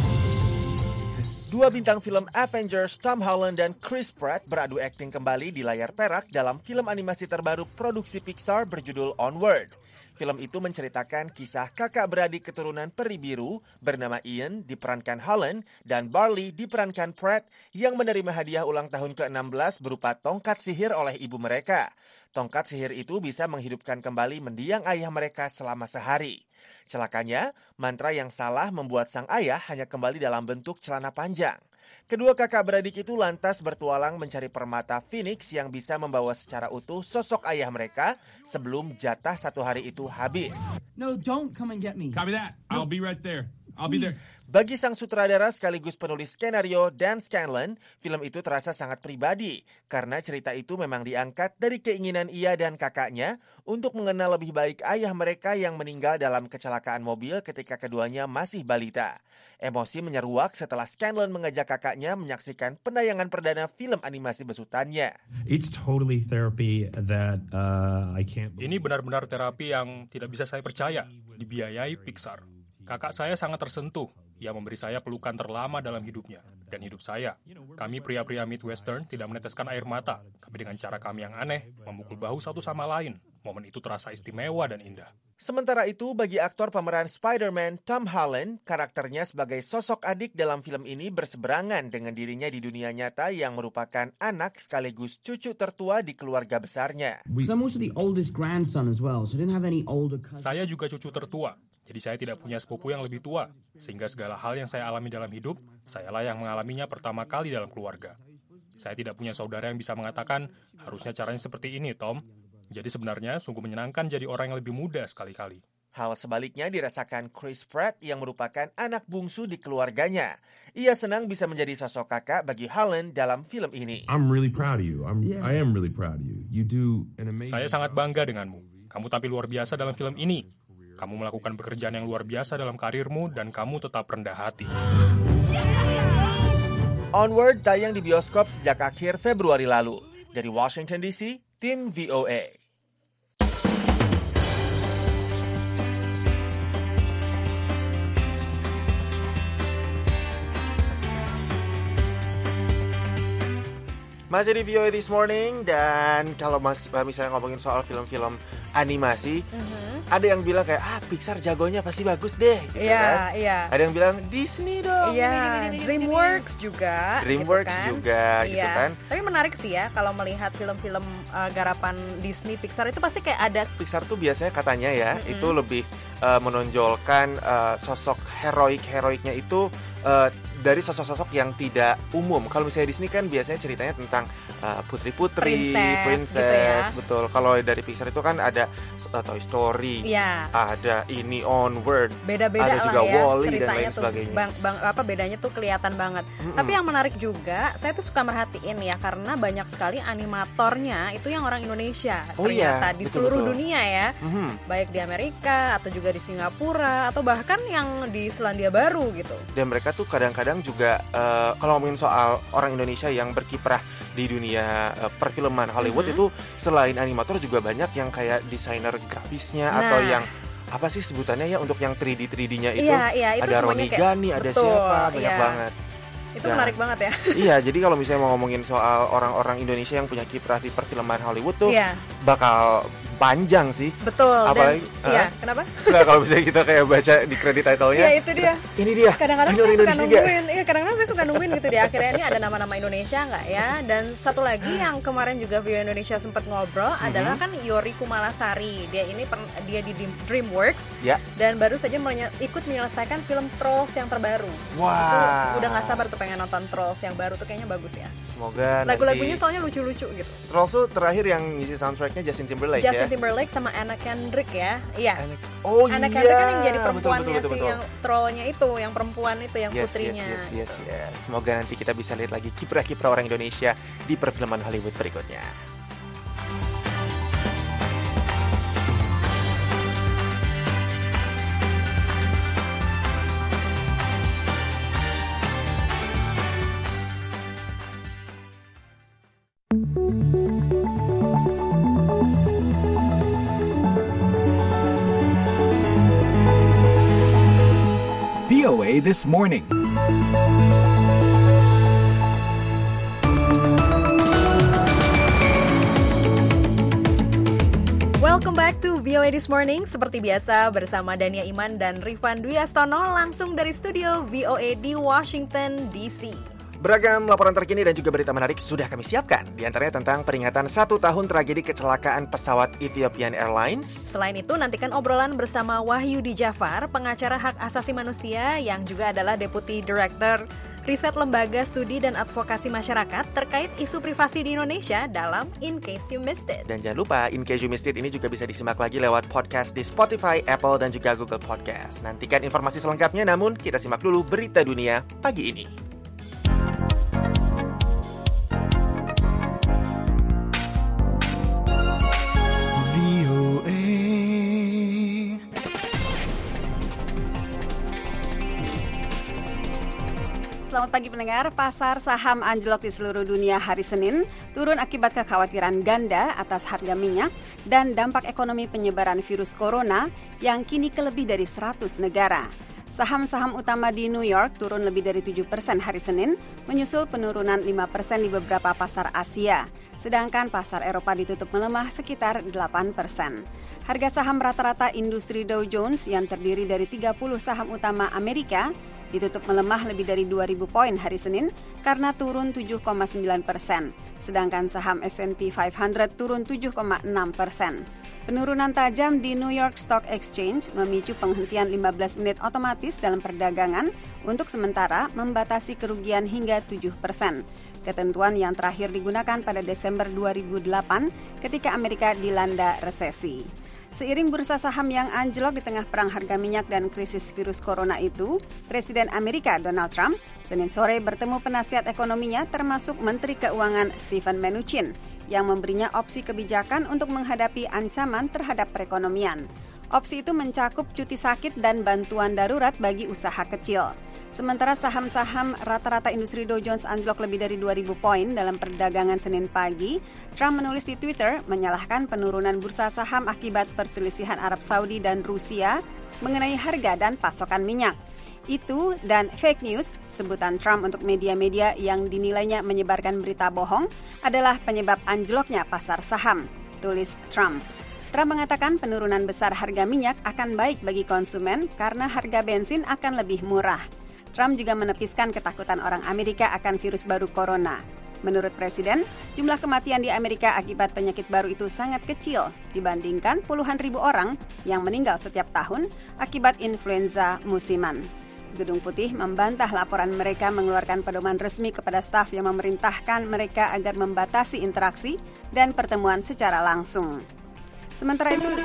Dua bintang film Avengers, Tom Holland dan Chris Pratt beradu akting kembali di layar perak dalam film animasi terbaru produksi Pixar berjudul Onward. Film itu menceritakan kisah kakak beradik keturunan peri biru bernama Ian diperankan Holland dan Barley diperankan Pratt yang menerima hadiah ulang tahun ke-16 berupa tongkat sihir oleh ibu mereka. Tongkat sihir itu bisa menghidupkan kembali mendiang ayah mereka selama sehari. Celakanya, mantra yang salah membuat sang ayah hanya kembali dalam bentuk celana panjang. Kedua kakak beradik itu lantas bertualang mencari permata Phoenix yang bisa membawa secara utuh sosok ayah mereka sebelum jatah satu hari itu habis.
No, don't come and get me.
Copy that. I'll be right there. I'll be there.
Bagi sang sutradara sekaligus penulis skenario Dan Scanlon, film itu terasa sangat pribadi karena cerita itu memang diangkat dari keinginan ia dan kakaknya untuk mengenal lebih baik ayah mereka yang meninggal dalam kecelakaan mobil ketika keduanya masih balita. Emosi menyeruak setelah Scanlon mengajak kakaknya menyaksikan penayangan perdana film animasi besutannya.
It's totally therapy that I can't.
Ini benar-benar terapi yang tidak bisa saya percaya, dibiayai Pixar. Kakak saya sangat tersentuh. Ia memberi saya pelukan terlama dalam hidupnya. Dan hidup saya. Kami pria-pria Midwestern tidak meneteskan air mata, tapi dengan cara kami yang aneh, memukul bahu satu sama lain. Momen itu terasa istimewa dan indah.
Sementara itu, bagi aktor pemeran Spider-Man Tom Holland, karakternya sebagai sosok adik dalam film ini berseberangan dengan dirinya di dunia nyata yang merupakan anak sekaligus cucu tertua di keluarga besarnya.
Saya juga cucu tertua. Jadi saya tidak punya sepupu yang lebih tua, sehingga segala hal yang saya alami dalam hidup, sayalah yang mengalaminya pertama kali dalam keluarga. Saya tidak punya saudara yang bisa mengatakan, harusnya caranya seperti ini, Tom. Jadi sebenarnya sungguh menyenangkan jadi orang yang lebih muda sekali-kali.
Hal sebaliknya dirasakan Chris Pratt yang merupakan anak bungsu di keluarganya. Ia senang bisa menjadi sosok kakak bagi Holland dalam film ini.
I'm really proud of you. I am really proud of you. You do an amazing.
Saya sangat bangga denganmu. Kamu tampil luar biasa dalam film ini. Kamu melakukan pekerjaan yang luar biasa dalam karirmu dan kamu tetap rendah hati.
Onward tayang di bioskop sejak akhir Februari lalu. Dari Washington DC, tim VOA. Masih di VOA This Morning, dan kalau misalnya ngomongin soal film-film animasi, ada yang bilang kayak, Pixar jagonya pasti bagus deh, gitu kan? Iya. Ada yang bilang Disney dong,
DreamWorks juga.
DreamWorks
gitu kan?
juga, gitu kan?
Tapi menarik sih ya, kalau melihat film-film garapan Disney, Pixar itu pasti kayak ada.
Pixar tuh biasanya katanya ya, itu lebih menonjolkan sosok heroiknya itu dari sosok-sosok yang tidak umum. Kalau misalnya Disney kan biasanya ceritanya tentang putri-putri, princess gitu ya. Betul. Kalau dari Pixar itu kan ada Toy Story, ada ini Onward,
beda-beda
ada juga
lah ya,
Wall-E dan lain
tuh,
sebagainya.
Bedanya tuh kelihatan banget. Tapi yang menarik juga, saya tuh suka merhatiin ya, karena banyak sekali animatornya itu yang orang Indonesia. Ternyata di seluruh dunia ya, baik di Amerika atau juga di Singapura atau bahkan yang di Selandia Baru gitu.
Dan mereka tuh kadang-kadang juga kalau ngomongin soal orang Indonesia yang berkiprah di dunia perfilman Hollywood itu selain animator juga banyak yang kayak desainer grafisnya atau yang apa sih sebutannya ya untuk yang 3D-nya itu.
Iya, itu
ada Ronny Ghani, ada siapa, banyak banget.
Itu menarik banget ya.
Iya, jadi kalau misalnya mau ngomongin soal orang-orang Indonesia yang punya kiprah di perfilman Hollywood tuh bakal panjang sih.
Betul.
Apalagi,
kenapa?
Nah, kalau misalnya kita kayak baca di kredit title-nya.
Iya, itu dia.
Ini dia.
Kadang-kadang saya suka nungguin. Iya, kadang-kadang saya suka nungguin gitu di akhirnya ini ada nama-nama Indonesia nggak ya? Dan satu lagi yang kemarin juga VOA Indonesia sempat ngobrol adalah kan Yori Kumalasari. Dia di DreamWorks. Dan baru saja ikut menyelesaikan film Trolls yang terbaru.
Wah.
Itu udah nggak sabar tuh pengen nonton Trolls yang baru tuh, kayaknya bagus ya.
Semoga
lagu-lagunya soalnya lucu-lucu gitu.
Trolls tuh terakhir yang ngisi soundtracknya Justin Timberlake ya.
Justin Timberlake sama Anna Kendrick ya. Iya. Anna
Oh
Kendrick kan yang jadi perempuannya
betul.
yang trollnya itu, yang perempuan itu, yang putrinya.
Yes. Semoga nanti kita bisa lihat lagi kiprah-kiprah orang Indonesia di perfilman Hollywood berikutnya.
VOA This Morning.
Welcome back to VOA This Morning. Seperti biasa bersama Dania Iman dan Rifan Dwi Astono langsung dari studio VOA di Washington DC.
Beragam laporan terkini dan juga berita menarik sudah kami siapkan. Di antaranya tentang peringatan 1 tahun tragedi kecelakaan pesawat Ethiopian Airlines.
Selain itu, nantikan obrolan bersama Wahyudi Jafar, pengacara hak asasi manusia yang juga adalah Deputy Director Riset Lembaga Studi dan Advokasi Masyarakat terkait isu privasi di Indonesia dalam In Case You Missed It.
Dan jangan lupa, In Case You Missed It ini juga bisa disimak lagi lewat podcast di Spotify, Apple, dan juga Google Podcast. Nantikan informasi selengkapnya, namun kita simak dulu berita dunia pagi ini.
Selamat pagi pendengar, pasar saham anjlok di seluruh dunia hari Senin, turun akibat kekhawatiran ganda atas harga minyak dan dampak ekonomi penyebaran virus corona yang kini ke lebih dari 100 negara. Saham-saham utama di New York turun lebih dari 7% hari Senin, menyusul penurunan 5% di beberapa pasar Asia. Sedangkan pasar Eropa ditutup melemah sekitar 8%. Harga saham rata-rata industri Dow Jones yang terdiri dari 30 saham utama Amerika ditutup melemah lebih dari 2.000 poin hari Senin karena turun 7,9%. Sedangkan saham S&P 500 turun 7,6%. Penurunan tajam di New York Stock Exchange memicu penghentian 15 menit otomatis dalam perdagangan untuk sementara membatasi kerugian hingga 7%. Ketentuan yang terakhir digunakan pada Desember 2008 ketika Amerika dilanda resesi. Seiring bursa saham yang anjlok di tengah perang harga minyak dan krisis virus corona itu, Presiden Amerika Donald Trump Senin sore bertemu penasihat ekonominya termasuk Menteri Keuangan Steven Mnuchin yang memberinya opsi kebijakan untuk menghadapi ancaman terhadap perekonomian. Opsi itu mencakup cuti sakit dan bantuan darurat bagi usaha kecil. Sementara saham-saham rata-rata industri Dow Jones anjlok lebih dari 2.000 poin dalam perdagangan Senin pagi, Trump menulis di Twitter menyalahkan penurunan bursa saham akibat perselisihan Arab Saudi dan Rusia mengenai harga dan pasokan minyak. Itu dan fake news, sebutan Trump untuk media-media yang dinilainya menyebarkan berita bohong, adalah penyebab anjloknya pasar saham, tulis Trump. Trump mengatakan penurunan besar harga minyak akan baik bagi konsumen karena harga bensin akan lebih murah. Trump juga menepiskan ketakutan orang Amerika akan virus baru corona. Menurut Presiden, jumlah kematian di Amerika akibat penyakit baru itu sangat kecil dibandingkan puluhan ribu orang yang meninggal setiap tahun akibat influenza musiman. Gedung Putih membantah laporan mereka mengeluarkan pedoman resmi kepada staf yang memerintahkan mereka agar membatasi interaksi dan pertemuan secara langsung. Sementara itu,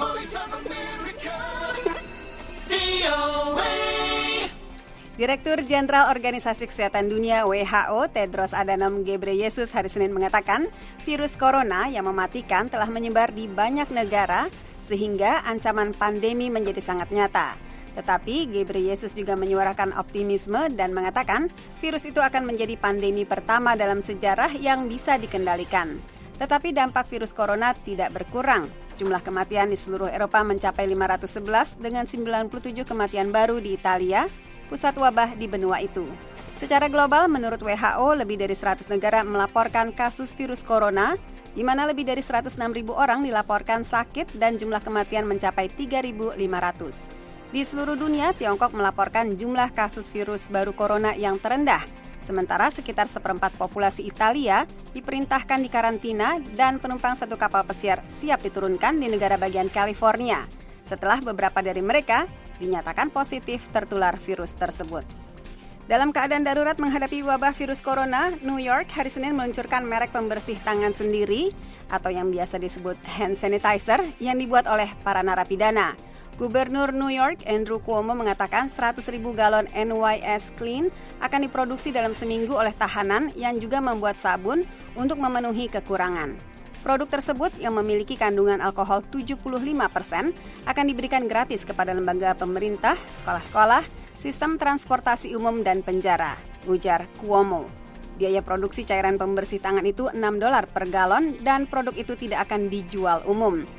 Direktur Jenderal Organisasi Kesehatan Dunia WHO Tedros Adhanom Ghebreyesus hari Senin mengatakan virus corona yang mematikan telah menyebar di banyak negara sehingga ancaman pandemi menjadi sangat nyata. Tetapi Ghebreyesus juga menyuarakan optimisme dan mengatakan virus itu akan menjadi pandemi pertama dalam sejarah yang bisa dikendalikan. Tetapi dampak virus corona tidak berkurang. Jumlah kematian di seluruh Eropa mencapai 511 dengan 97 kematian baru di Italia, pusat wabah di benua itu. Secara global, menurut WHO, lebih dari 100 negara melaporkan kasus virus corona, di mana lebih dari 106.000 orang dilaporkan sakit dan jumlah kematian mencapai 3.500. Di seluruh dunia, Tiongkok melaporkan jumlah kasus virus baru corona yang terendah, sementara sekitar 1/4 populasi Italia diperintahkan di karantina dan penumpang satu kapal pesiar siap diturunkan di negara bagian California, setelah beberapa dari mereka dinyatakan positif tertular virus tersebut. Dalam keadaan darurat menghadapi wabah virus corona, New York hari Senin meluncurkan merek pembersih tangan sendiri atau yang biasa disebut hand sanitizer yang dibuat oleh para narapidana. Gubernur New York Andrew Cuomo mengatakan 100.000 galon NYS Clean akan diproduksi dalam seminggu oleh tahanan yang juga membuat sabun untuk memenuhi kekurangan. Produk tersebut yang memiliki kandungan alkohol 75% akan diberikan gratis kepada lembaga pemerintah, sekolah-sekolah, sistem transportasi umum dan penjara, ujar Cuomo. Biaya produksi cairan pembersih tangan itu $6 per galon dan produk itu tidak akan dijual umum.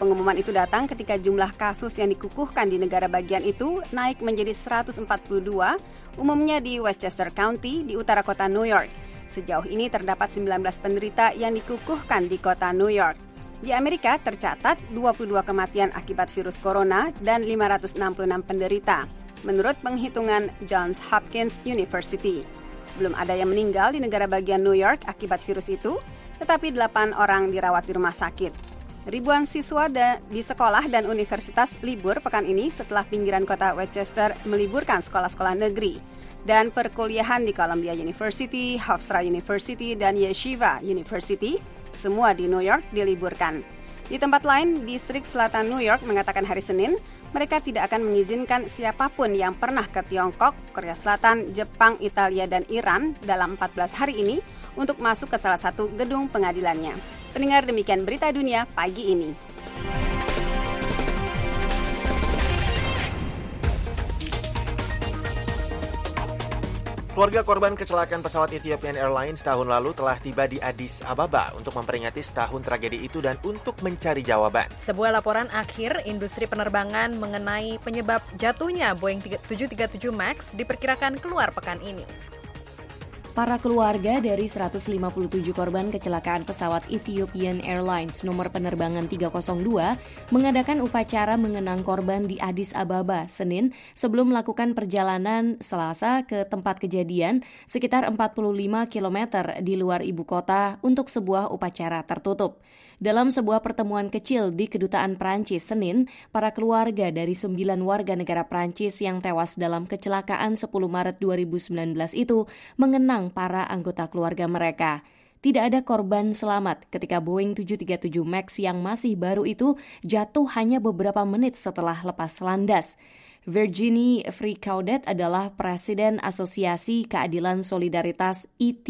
Pengumuman itu datang ketika jumlah kasus yang dikukuhkan di negara bagian itu naik menjadi 142, umumnya di Westchester County di utara kota New York. Sejauh ini terdapat 19 penderita yang dikukuhkan di kota New York. Di Amerika tercatat 22 kematian akibat virus corona dan 566 penderita, menurut penghitungan Johns Hopkins University. Belum ada yang meninggal di negara bagian New York akibat virus itu, tetapi 8 orang dirawat di rumah sakit. Ribuan siswa di sekolah dan universitas libur pekan ini setelah pinggiran kota Westchester meliburkan sekolah-sekolah negeri. Dan perkuliahan di Columbia University, Hofstra University, dan Yeshiva University, semua di New York diliburkan. Di tempat lain, distrik selatan New York mengatakan hari Senin, mereka tidak akan mengizinkan siapapun yang pernah ke Tiongkok, Korea Selatan, Jepang, Italia, dan Iran dalam 14 hari ini untuk masuk ke salah satu gedung pengadilannya. Pendengar, demikian berita dunia pagi ini.
Keluarga korban kecelakaan pesawat Ethiopian Airlines tahun lalu telah tiba di Addis Ababa untuk memperingati setahun tragedi itu dan untuk mencari jawaban.
Sebuah laporan akhir industri penerbangan mengenai penyebab jatuhnya Boeing 737 MAX diperkirakan keluar pekan ini.
Para keluarga dari 157 korban kecelakaan pesawat Ethiopian Airlines nomor penerbangan 302 mengadakan upacara mengenang korban di Addis Ababa Senin sebelum melakukan perjalanan Selasa ke tempat kejadian sekitar 45 km di luar ibu kota untuk sebuah upacara tertutup. Dalam sebuah pertemuan kecil di Kedutaan Prancis Senin, para keluarga dari 9 warga negara Prancis yang tewas dalam kecelakaan 10 Maret 2019 itu mengenang para anggota keluarga mereka. Tidak ada korban selamat ketika Boeing 737 MAX yang masih baru itu jatuh hanya beberapa menit setelah lepas landas. Virginie Fricaudet adalah Presiden Asosiasi Keadilan Solidaritas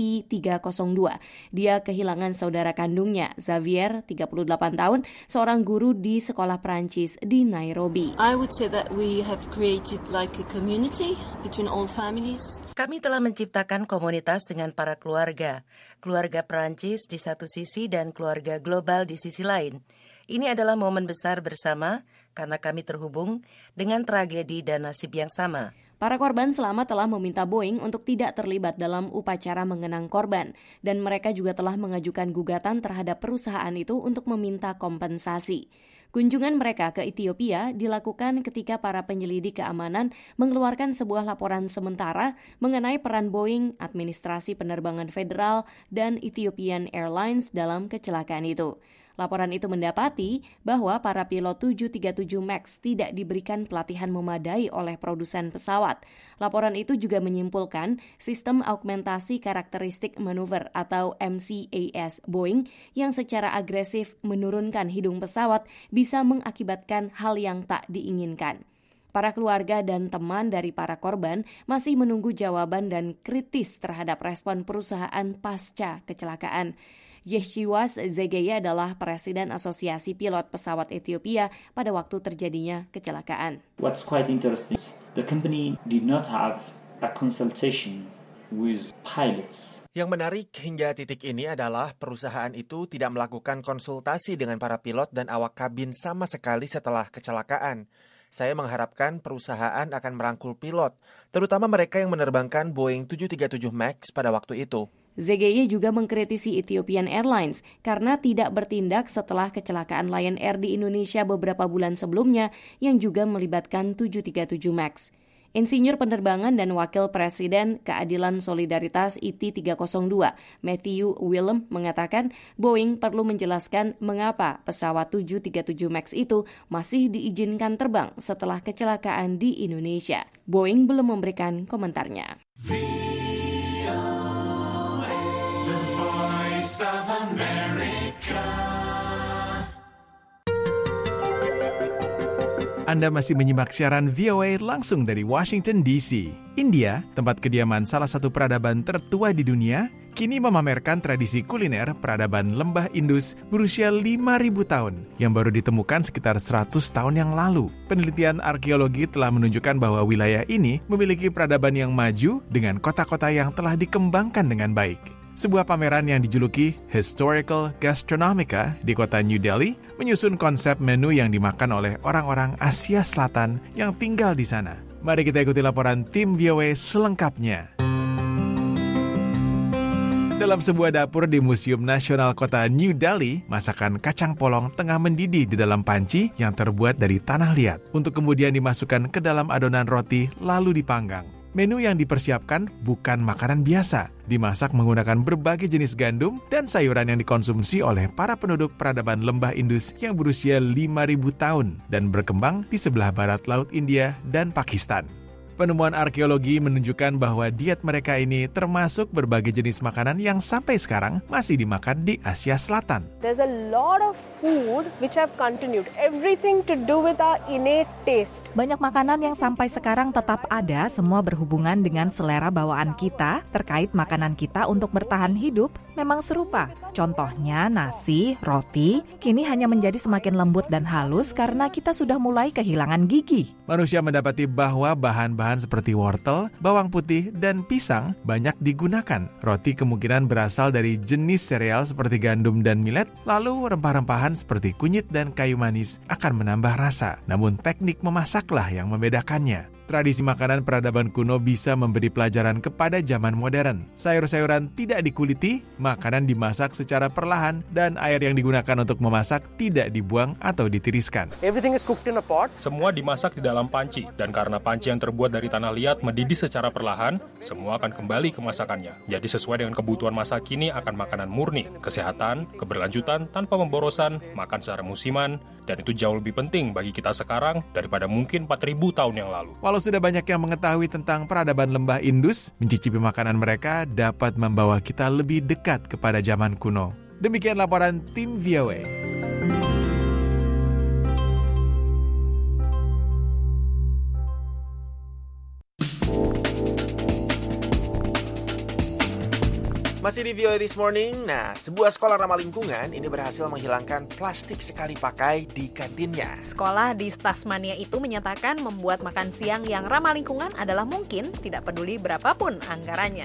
IT302. Dia kehilangan saudara kandungnya, Xavier, 38 tahun, seorang guru di sekolah Prancis di Nairobi.
I would say that we have created like a community between all families.
Kami telah menciptakan komunitas dengan para keluarga Prancis di satu sisi dan keluarga global di sisi lain. Ini adalah momen besar bersama karena kami terhubung dengan tragedi dan nasib yang sama.
Para korban selamat telah meminta Boeing untuk tidak terlibat dalam upacara mengenang korban, dan mereka juga telah mengajukan gugatan terhadap perusahaan itu untuk meminta kompensasi. Kunjungan mereka ke Ethiopia dilakukan ketika para penyelidik keamanan mengeluarkan sebuah laporan sementara mengenai peran Boeing, administrasi penerbangan federal, dan Ethiopian Airlines dalam kecelakaan itu. Laporan itu mendapati bahwa para pilot 737 MAX tidak diberikan pelatihan memadai oleh produsen pesawat. Laporan itu juga menyimpulkan sistem augmentasi karakteristik manuver atau MCAS Boeing yang secara agresif menurunkan hidung pesawat bisa mengakibatkan hal yang tak diinginkan. Para keluarga dan teman dari para korban masih menunggu jawaban dan kritis terhadap respon perusahaan pasca kecelakaan. Yeshiwas Zegeya adalah Presiden Asosiasi Pilot Pesawat Ethiopia pada waktu terjadinya kecelakaan.
What's quite interesting, the company did not have a consultation with pilots.
Yang menarik hingga titik ini adalah perusahaan itu tidak melakukan konsultasi dengan para pilot dan awak kabin sama sekali setelah kecelakaan. Saya mengharapkan perusahaan akan merangkul pilot, terutama mereka yang menerbangkan Boeing 737 MAX pada waktu itu.
ZGY juga mengkritisi Ethiopian Airlines karena tidak bertindak setelah kecelakaan Lion Air di Indonesia beberapa bulan sebelumnya yang juga melibatkan 737 MAX. Insinyur penerbangan dan Wakil Presiden Keadilan Solidaritas IT302, Matthew Willem, mengatakan Boeing perlu menjelaskan mengapa pesawat 737 MAX itu masih diizinkan terbang setelah kecelakaan di Indonesia. Boeing belum memberikan komentarnya.
Anda masih menyimak siaran VOA langsung dari Washington DC. India, tempat kediaman salah satu peradaban tertua di dunia, kini memamerkan tradisi kuliner peradaban lembah Indus berusia 5.000 tahun yang baru ditemukan sekitar 100 tahun yang lalu. Penelitian arkeologi telah menunjukkan bahwa wilayah ini memiliki peradaban yang maju dengan kota-kota yang telah dikembangkan dengan baik. Sebuah pameran yang dijuluki Historical Gastronomica di kota New Delhi menyusun konsep menu yang dimakan oleh orang-orang Asia Selatan yang tinggal di sana. Mari kita ikuti laporan tim VOA selengkapnya. Dalam sebuah dapur di Museum Nasional Kota New Delhi, masakan kacang polong tengah mendidih di dalam panci yang terbuat dari tanah liat untuk kemudian dimasukkan ke dalam adonan roti lalu dipanggang. Menu yang dipersiapkan bukan makanan biasa, dimasak menggunakan berbagai jenis gandum dan sayuran yang dikonsumsi oleh para penduduk peradaban lembah Indus yang berusia 5.000 tahun dan berkembang di sebelah barat Laut India dan Pakistan. Penemuan arkeologi menunjukkan bahwa diet mereka ini termasuk berbagai jenis makanan yang sampai sekarang masih dimakan di Asia Selatan.
There's a lot of food which have continued, everything to do with our innate taste.
Banyak makanan yang sampai sekarang tetap ada, semua berhubungan dengan selera bawaan kita terkait makanan kita untuk bertahan hidup memang serupa. Contohnya nasi, roti, kini hanya menjadi semakin lembut dan halus karena kita sudah mulai kehilangan gigi.
Manusia mendapati bahwa bahan-bahan seperti wortel, bawang putih, dan pisang banyak digunakan. Roti kemungkinan berasal dari jenis sereal seperti gandum dan millet, lalu rempah-rempahan seperti kunyit dan kayu manis akan menambah rasa. Namun teknik memasaklah yang membedakannya. Tradisi makanan peradaban kuno bisa memberi pelajaran kepada zaman modern. Sayur-sayuran tidak dikuliti, makanan dimasak secara perlahan, dan air yang digunakan untuk memasak tidak dibuang atau ditiriskan.
Everything is cooked in a pot.
Semua dimasak di dalam panci, dan karena panci yang terbuat dari tanah liat mendidih secara perlahan, semua akan kembali ke masakannya. Jadi sesuai dengan kebutuhan masa kini akan makanan murni, kesehatan, keberlanjutan tanpa pemborosan, makan secara musiman, dan itu jauh lebih penting bagi kita sekarang daripada mungkin 4.000 tahun yang lalu.
Walau sudah banyak yang mengetahui tentang peradaban lembah Indus, mencicipi makanan mereka dapat membawa kita lebih dekat kepada zaman kuno. Demikian laporan tim VOA.
Masih di VOA This Morning, sebuah sekolah ramah lingkungan ini berhasil menghilangkan plastik sekali pakai di kantinnya.
Sekolah di Tasmania itu menyatakan membuat makan siang yang ramah lingkungan adalah mungkin, tidak peduli berapapun anggarannya.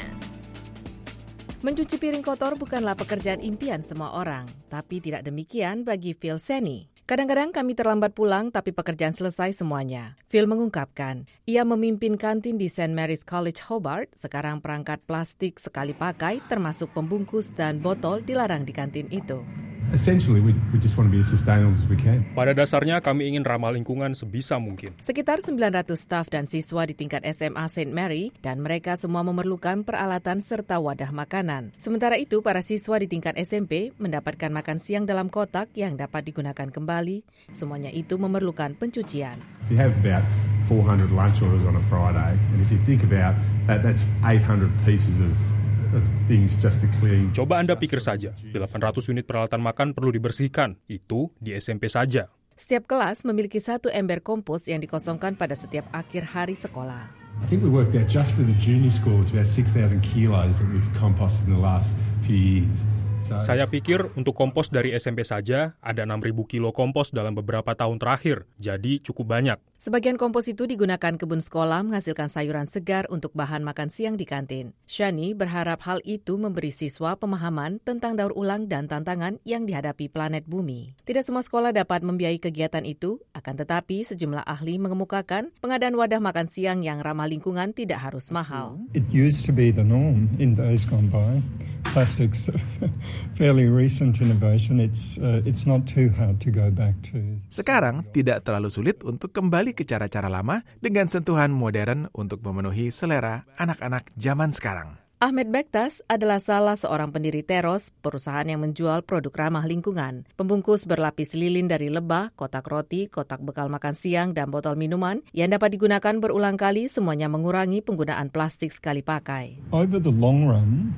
Mencuci piring kotor bukanlah pekerjaan impian semua orang, tapi tidak demikian bagi Phil Seni. Kadang-kadang kami terlambat pulang, tapi pekerjaan selesai semuanya. Phil mengungkapkan, ia memimpin kantin di St. Mary's College Hobart. Sekarang perangkat plastik sekali pakai, termasuk pembungkus dan botol, dilarang di kantin itu.
Essentially, we just want to be as sustainable as we can.
Pada dasarnya, kami ingin ramah lingkungan sebisa mungkin.
Sekitar 900 staf dan siswa di tingkat SMA St. Mary, dan mereka semua memerlukan peralatan serta wadah makanan. Sementara itu, para siswa di tingkat SMP mendapatkan makan siang dalam kotak yang dapat digunakan kembali. Semuanya itu memerlukan pencucian.
If you have about 400 lunch orders on a Friday, and if you think about that, that's 800 pieces of things just to clean.
Coba Anda pikir saja, 800 unit peralatan makan perlu dibersihkan. Itu di SMP saja.
Setiap kelas memiliki satu ember kompos yang dikosongkan pada setiap akhir hari sekolah.
I think we worked out just for the junior school it's about 6,000 kilos that we've composted in the last few years.
Saya pikir untuk kompos dari SMP saja ada 6.000 kilo kompos dalam beberapa tahun terakhir, jadi cukup banyak.
Sebagian kompos itu digunakan kebun sekolah menghasilkan sayuran segar untuk bahan makan siang di kantin. Shani berharap hal itu memberi siswa pemahaman tentang daur ulang dan tantangan yang dihadapi planet bumi. Tidak semua sekolah dapat membiayai kegiatan itu, akan tetapi sejumlah ahli mengemukakan pengadaan wadah makan siang yang ramah lingkungan tidak harus mahal.
It used to be the norm in days gone by. Plastics fairly recent innovation. It's not too hard to go back to.
Sekarang tidak terlalu sulit untuk kembali ke cara-cara lama dengan sentuhan modern untuk memenuhi selera anak-anak zaman sekarang.
Ahmed Bektas adalah salah seorang pendiri Teros, perusahaan yang menjual produk ramah lingkungan. Pembungkus berlapis lilin dari lebah, kotak roti, kotak bekal makan siang, dan botol minuman yang dapat digunakan berulang kali, semuanya mengurangi penggunaan plastik sekali pakai.
Over the long run,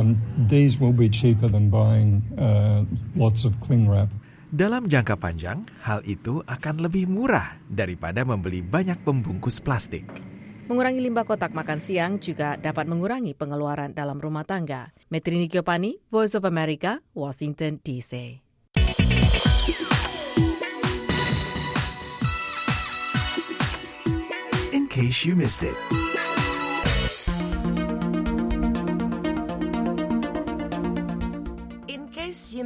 these will be cheaper than buying lots of cling wrap.
Dalam jangka panjang, hal itu akan lebih murah daripada membeli banyak pembungkus plastik.
Mengurangi limbah kotak makan siang juga dapat mengurangi pengeluaran dalam rumah tangga. Metrini Giopani, Voice of America, Washington, D.C.
In case you missed it.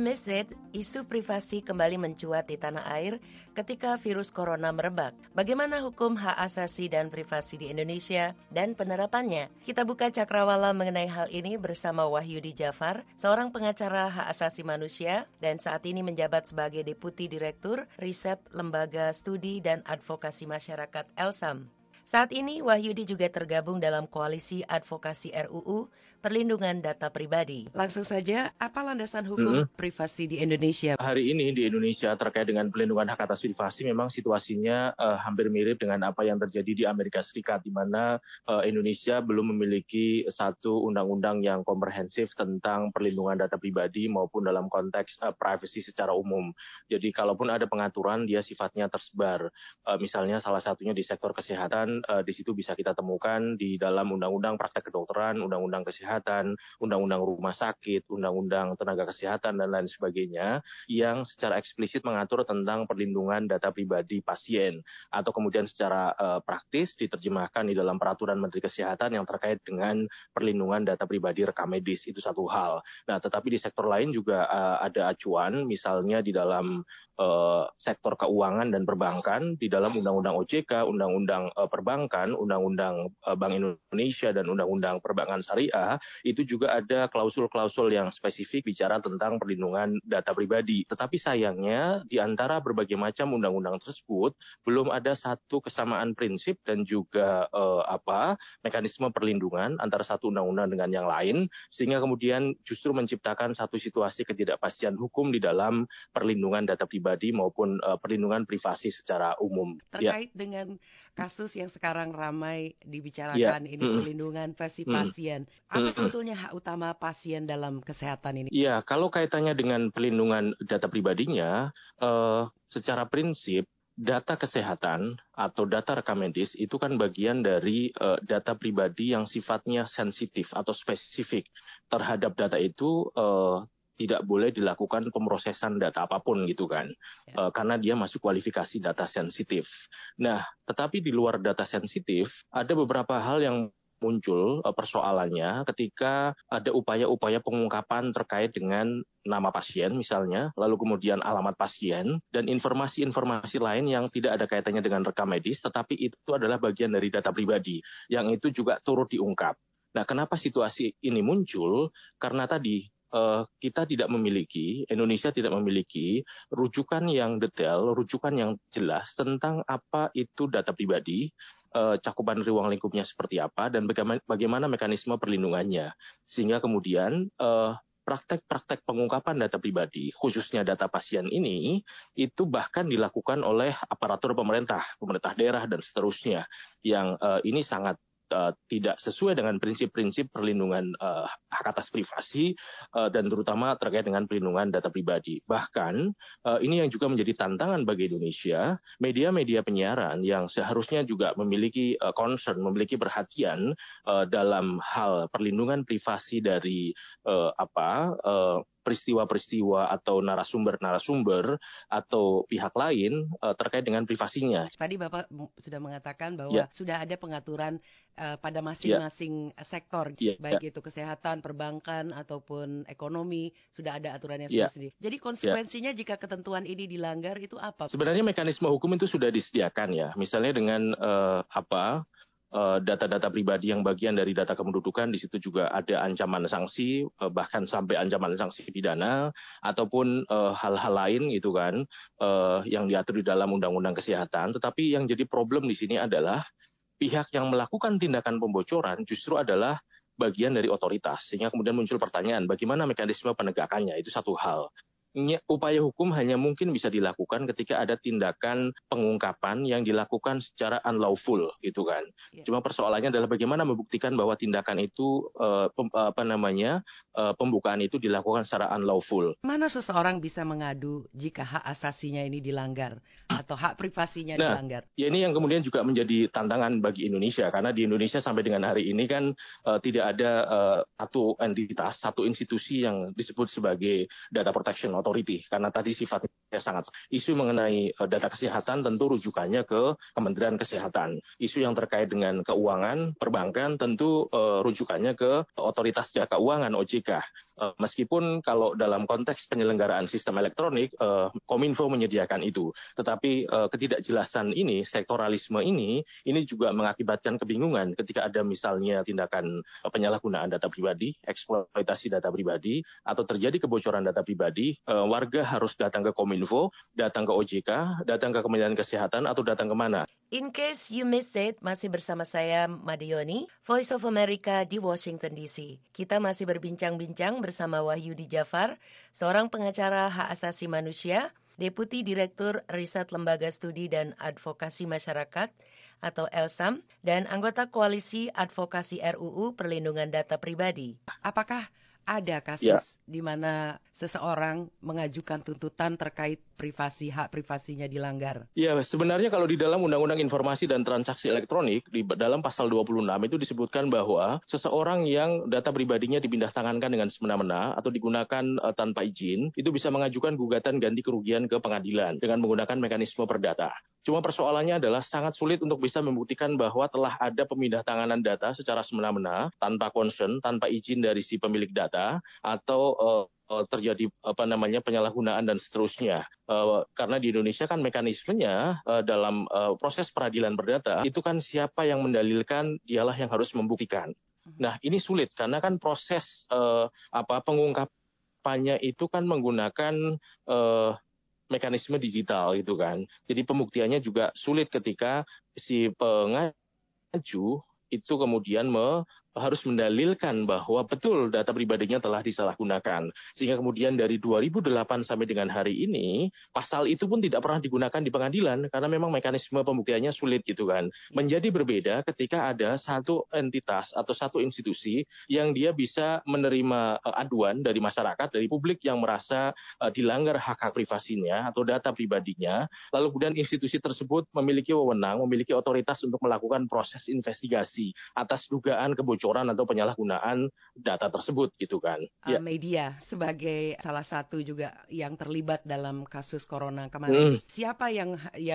Implicit, isu privasi kembali mencuat di tanah air ketika virus corona merebak. Bagaimana hukum hak asasi dan privasi di Indonesia dan penerapannya? Kita buka cakrawala mengenai hal ini bersama Wahyudi Jafar, seorang pengacara hak asasi manusia dan saat ini menjabat sebagai Deputi Direktur Riset Lembaga Studi dan Advokasi Masyarakat Elsam. Saat ini Wahyudi juga tergabung dalam Koalisi Advokasi RUU Perlindungan Data Pribadi. Langsung saja, apa landasan hukum privasi di Indonesia?
Hari ini di Indonesia terkait dengan pelindungan hak atas privasi memang situasinya hampir mirip dengan apa yang terjadi di Amerika Serikat, di mana Indonesia belum memiliki satu undang-undang yang komprehensif tentang perlindungan data pribadi maupun dalam konteks privacy secara umum. Jadi kalaupun ada pengaturan, dia sifatnya tersebar. Misalnya salah satunya di sektor kesehatan, di situ bisa kita temukan di dalam undang-undang praktek kedokteran, undang-undang kesehatan, undang-undang rumah sakit, undang-undang tenaga kesehatan, dan lain sebagainya, yang secara eksplisit mengatur tentang perlindungan data pribadi pasien, atau kemudian secara praktis diterjemahkan di dalam peraturan Menteri Kesehatan yang terkait dengan perlindungan data pribadi rekam medis. Itu satu hal. Nah, tetapi di sektor lain juga ada acuan, misalnya di dalam sektor keuangan dan perbankan, di dalam Undang-Undang OJK, Undang-Undang Perbankan, Undang-Undang Bank Indonesia, dan Undang-Undang Perbankan Syariah, itu juga ada klausul-klausul yang spesifik bicara tentang perlindungan data pribadi. Tetapi sayangnya, di antara berbagai macam undang-undang tersebut, belum ada satu kesamaan prinsip dan juga mekanisme perlindungan antara satu undang-undang dengan yang lain, sehingga kemudian justru menciptakan satu situasi ketidakpastian hukum di dalam perlindungan data pribadi maupun perlindungan privasi secara umum.
Terkait dengan kasus yang sekarang ramai dibicarakan ini, perlindungan versi pasien. Apa sebetulnya hak utama pasien dalam kesehatan ini?
Ya, kalau kaitannya dengan perlindungan data pribadinya, secara prinsip data kesehatan atau data rekam medis itu kan bagian dari data pribadi yang sifatnya sensitif atau spesifik. Terhadap data itu tidak boleh dilakukan pemrosesan data apapun gitu kan, karena dia masuk kualifikasi data sensitif. Nah, tetapi di luar data sensitif ada beberapa hal yang muncul persoalannya ketika ada upaya-upaya pengungkapan terkait dengan nama pasien misalnya, lalu kemudian alamat pasien, dan informasi-informasi lain yang tidak ada kaitannya dengan rekam medis, tetapi itu adalah bagian dari data pribadi, yang itu juga turut diungkap. Nah, kenapa situasi ini muncul? Karena tadi Indonesia tidak memiliki rujukan yang detail, rujukan yang jelas tentang apa itu data pribadi, cakupan ruang lingkupnya seperti apa, dan bagaimana mekanisme perlindungannya. Sehingga kemudian praktek-praktek pengungkapan data pribadi, khususnya data pasien ini, itu bahkan dilakukan oleh aparatur pemerintah daerah, dan seterusnya, yang ini sangat tidak sesuai dengan prinsip-prinsip perlindungan hak atas privasi dan terutama terkait dengan perlindungan data pribadi. Bahkan ini yang juga menjadi tantangan bagi Indonesia, media-media penyiaran yang seharusnya juga memiliki concern, memiliki perhatian dalam hal perlindungan privasi dari peristiwa-peristiwa atau narasumber atau pihak lain terkait dengan privasinya.
Tadi Bapak sudah mengatakan bahwa sudah ada pengaturan pada masing-masing sektor, baik itu kesehatan, perbankan, ataupun ekonomi, sudah ada aturannya sendiri. Jadi konsekuensinya jika ketentuan ini dilanggar itu apa?
Sebenarnya mekanisme hukum itu sudah disediakan ya, misalnya dengan data-data pribadi yang bagian dari data kependudukan, di situ juga ada ancaman sanksi, bahkan sampai ancaman sanksi pidana, ataupun hal-hal lain gitu kan, yang diatur di dalam Undang-Undang Kesehatan. Tetapi yang jadi problem di sini adalah pihak yang melakukan tindakan pembocoran justru adalah bagian dari otoritas, sehingga kemudian muncul pertanyaan, bagaimana mekanisme penegakannya? Itu satu hal. Upaya hukum hanya mungkin bisa dilakukan ketika ada tindakan pengungkapan yang dilakukan secara unlawful gitu kan. Cuma persoalannya adalah bagaimana membuktikan bahwa tindakan itu pembukaan itu dilakukan secara unlawful.
Mana seseorang bisa mengadu jika hak asasinya ini dilanggar atau hak privasinya dilanggar?
Ya, ini yang kemudian juga menjadi tantangan bagi Indonesia, karena di Indonesia sampai dengan hari ini kan tidak ada satu entitas, satu institusi yang disebut sebagai data protection authority, karena tadi sifatnya sangat isu mengenai data kesehatan tentu rujukannya ke Kementerian Kesehatan. Isu yang terkait dengan keuangan, perbankan tentu rujukannya ke Otoritas Jasa Keuangan OJK. Meskipun kalau dalam konteks penyelenggaraan sistem elektronik, Kominfo menyediakan itu. Tetapi ketidakjelasan ini, sektoralisme ini juga mengakibatkan kebingungan ketika ada misalnya tindakan penyalahgunaan data pribadi, eksploitasi data pribadi, atau terjadi kebocoran data pribadi, warga harus datang ke Kominfo, datang ke OJK, datang ke Kementerian Kesehatan, atau datang kemana?
In case you missed it, masih bersama saya, Madioni, Voice of America di Washington DC. Kita masih berbincang-bincang bersama Wahyudi Jafar, seorang pengacara hak asasi manusia, Deputi Direktur Riset Lembaga Studi dan Advokasi Masyarakat atau LSAM, dan anggota Koalisi Advokasi RUU Perlindungan Data Pribadi.
Apakah ada kasus di mana seseorang mengajukan tuntutan terkait hak privasinya dilanggar?
Ya, sebenarnya kalau di dalam Undang-Undang Informasi dan Transaksi Elektronik, di dalam pasal 26 itu disebutkan bahwa seseorang yang data pribadinya dipindah tangankan dengan semena-mena atau digunakan tanpa izin, itu bisa mengajukan gugatan ganti kerugian ke pengadilan dengan menggunakan mekanisme perdata. Cuma persoalannya adalah sangat sulit untuk bisa membuktikan bahwa telah ada pemindah tanganan data secara semena-mena, tanpa consent, tanpa izin dari si pemilik data, atau terjadi penyalahgunaan dan seterusnya. Karena di Indonesia kan mekanismenya dalam proses peradilan perdata itu kan siapa yang mendalilkan dialah yang harus membuktikan. Nah, ini sulit karena kan proses pengungkapannya itu kan menggunakan mekanisme digital gitu kan. Jadi pembuktiannya juga sulit ketika si pengaju itu kemudian harus mendalilkan bahwa betul data pribadinya telah disalahgunakan. Sehingga kemudian dari 2008 sampai dengan hari ini, pasal itu pun tidak pernah digunakan di pengadilan karena memang mekanisme pembuktiannya sulit gitu kan. Menjadi berbeda ketika ada satu entitas atau satu institusi yang dia bisa menerima aduan dari masyarakat, dari publik yang merasa dilanggar hak-hak privasinya atau data pribadinya, lalu kemudian institusi tersebut memiliki wewenang, memiliki otoritas untuk melakukan proses investigasi atas dugaan kebocoran atau penyalahgunaan data tersebut gitu kan.
Media sebagai salah satu juga yang terlibat dalam kasus corona kemarin. Siapa yang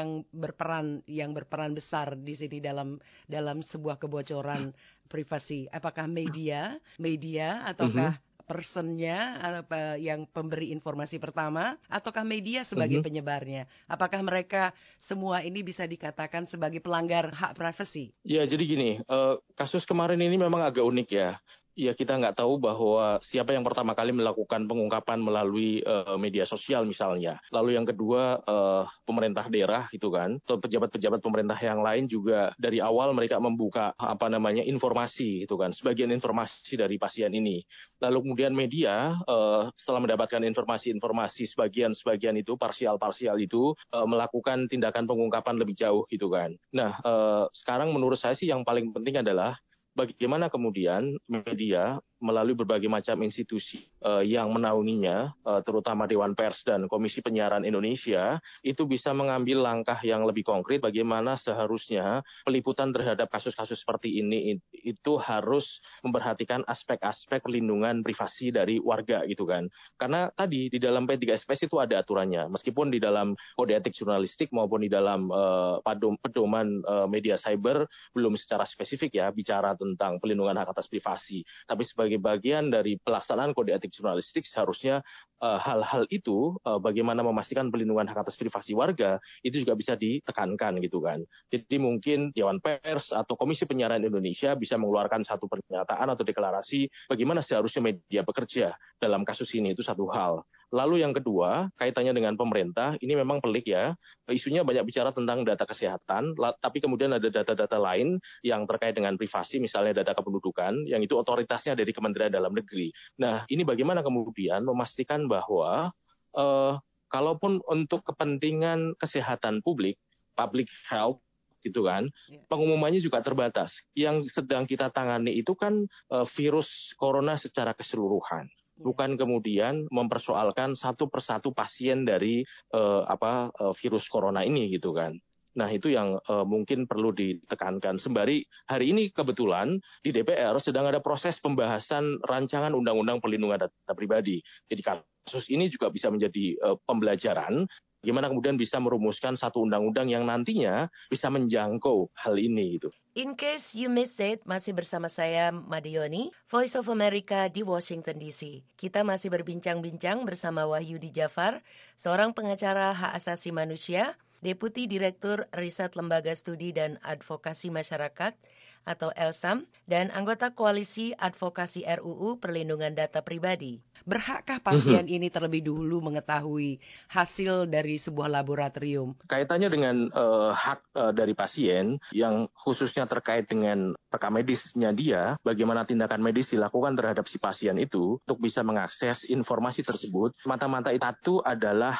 berperan besar di sini dalam sebuah kebocoran privasi? Apakah media ataukah personnya yang pemberi informasi pertama, ataukah media sebagai penyebarnya? Apakah mereka semua ini bisa dikatakan sebagai pelanggar hak privasi?
Ya, jadi gini, kasus kemarin ini memang agak unik ya. Ya, kita nggak tahu bahwa siapa yang pertama kali melakukan pengungkapan melalui media sosial misalnya. Lalu yang kedua, pemerintah daerah gitu kan, atau pejabat-pejabat pemerintah yang lain juga dari awal mereka membuka informasi gitu kan, sebagian informasi dari pasien ini. Lalu kemudian media setelah mendapatkan informasi sebagian itu parsial itu melakukan tindakan pengungkapan lebih jauh gitu kan. Nah, sekarang menurut saya sih yang paling penting adalah bagaimana kemudian media melalui berbagai macam institusi yang menaunginya, terutama Dewan Pers dan Komisi Penyiaran Indonesia, itu bisa mengambil langkah yang lebih konkret bagaimana seharusnya peliputan terhadap kasus-kasus seperti ini itu harus memperhatikan aspek-aspek perlindungan privasi dari warga gitu kan. Karena tadi di dalam P3SPS itu ada aturannya, meskipun di dalam kode etik jurnalistik maupun di dalam pedoman media cyber belum secara spesifik ya bicara tentang pelindungan hak atas privasi. Tapi sebagai bagian dari pelaksanaan kode etik jurnalistik seharusnya hal-hal itu bagaimana memastikan pelindungan hak atas privasi warga itu juga bisa ditekankan gitu kan. Jadi mungkin Dewan Pers atau Komisi Penyiaran Indonesia bisa mengeluarkan satu pernyataan atau deklarasi bagaimana seharusnya media bekerja dalam kasus ini, itu satu hal. Lalu yang kedua, kaitannya dengan pemerintah, ini memang pelik ya. Isunya banyak bicara tentang data kesehatan, tapi kemudian ada data-data lain yang terkait dengan privasi, misalnya data kependudukan, yang itu otoritasnya dari Kementerian Dalam Negeri. Nah, ini bagaimana kemudian memastikan bahwa kalaupun untuk kepentingan kesehatan publik, public health, gitu kan, pengumumannya juga terbatas. Yang sedang kita tangani itu kan virus corona secara keseluruhan. Bukan kemudian mempersoalkan satu persatu pasien dari virus corona ini gitu kan. Nah itu yang mungkin perlu ditekankan. Sembari hari ini kebetulan di DPR sedang ada proses pembahasan rancangan undang-undang perlindungan data pribadi. Jadi kasus ini juga bisa menjadi pembelajaran. Gimana kemudian bisa merumuskan satu undang-undang yang nantinya bisa menjangkau hal ini gitu.
In case you missed it, masih bersama saya Madioni, Voice of America di Washington DC. Kita masih berbincang-bincang bersama Wahyudi Jafar, seorang pengacara hak asasi manusia, Deputi Direktur Riset Lembaga Studi dan Advokasi Masyarakat atau LSAM, dan anggota Koalisi Advokasi RUU Perlindungan Data Pribadi.
Berhakkah pasien ini terlebih dulu mengetahui hasil dari sebuah laboratorium?
Kaitannya dengan hak dari pasien yang khususnya terkait dengan rekam medisnya dia, bagaimana tindakan medis dilakukan terhadap si pasien itu untuk bisa mengakses informasi tersebut. Mata-mata itu adalah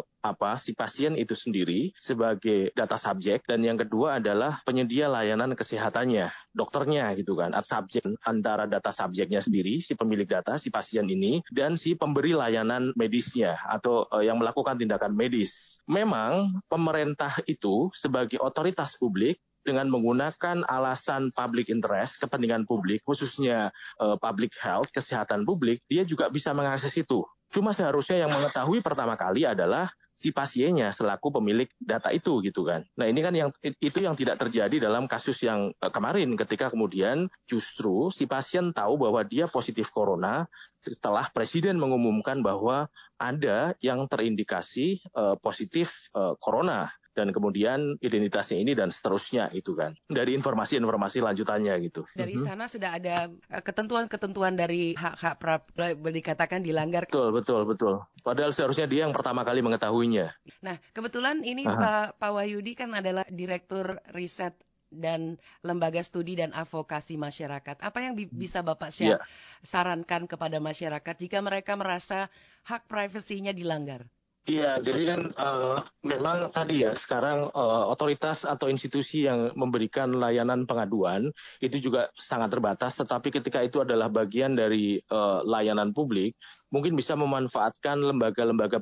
si pasien itu sendiri sebagai data subjek, dan yang kedua adalah penyedia layanan kesehatannya, dokternya gitu kan, subjek antara data subjeknya sendiri, si pemilik data, si pasien ini, dan si pemberi layanan medisnya atau yang melakukan tindakan medis. Memang pemerintah itu sebagai otoritas publik dengan menggunakan alasan public interest, kepentingan publik, khususnya public health, kesehatan publik, dia juga bisa mengakses itu. Cuma seharusnya yang mengetahui pertama kali adalah si pasiennya selaku pemilik data itu gitu kan. Nah ini kan yang tidak terjadi dalam kasus yang kemarin ketika kemudian justru si pasien tahu bahwa dia positif corona setelah Presiden mengumumkan bahwa ada yang terindikasi positif corona. Dan kemudian identitasnya ini dan seterusnya itu kan. Dari informasi-informasi lanjutannya gitu.
Dari sana sudah ada ketentuan-ketentuan dari hak-hak dikatakan dilanggar.
Betul. Padahal seharusnya dia yang pertama kali mengetahuinya.
Nah, kebetulan ini Pak Wahyudi kan adalah Direktur Riset dan Lembaga Studi dan Advokasi Masyarakat. Apa yang bisa Bapak sarankan kepada masyarakat jika mereka merasa hak privasinya dilanggar?
Iya, jadi kan memang tadi ya sekarang otoritas atau institusi yang memberikan layanan pengaduan itu juga sangat terbatas, tetapi ketika itu adalah bagian dari layanan publik, mungkin bisa memanfaatkan lembaga-lembaga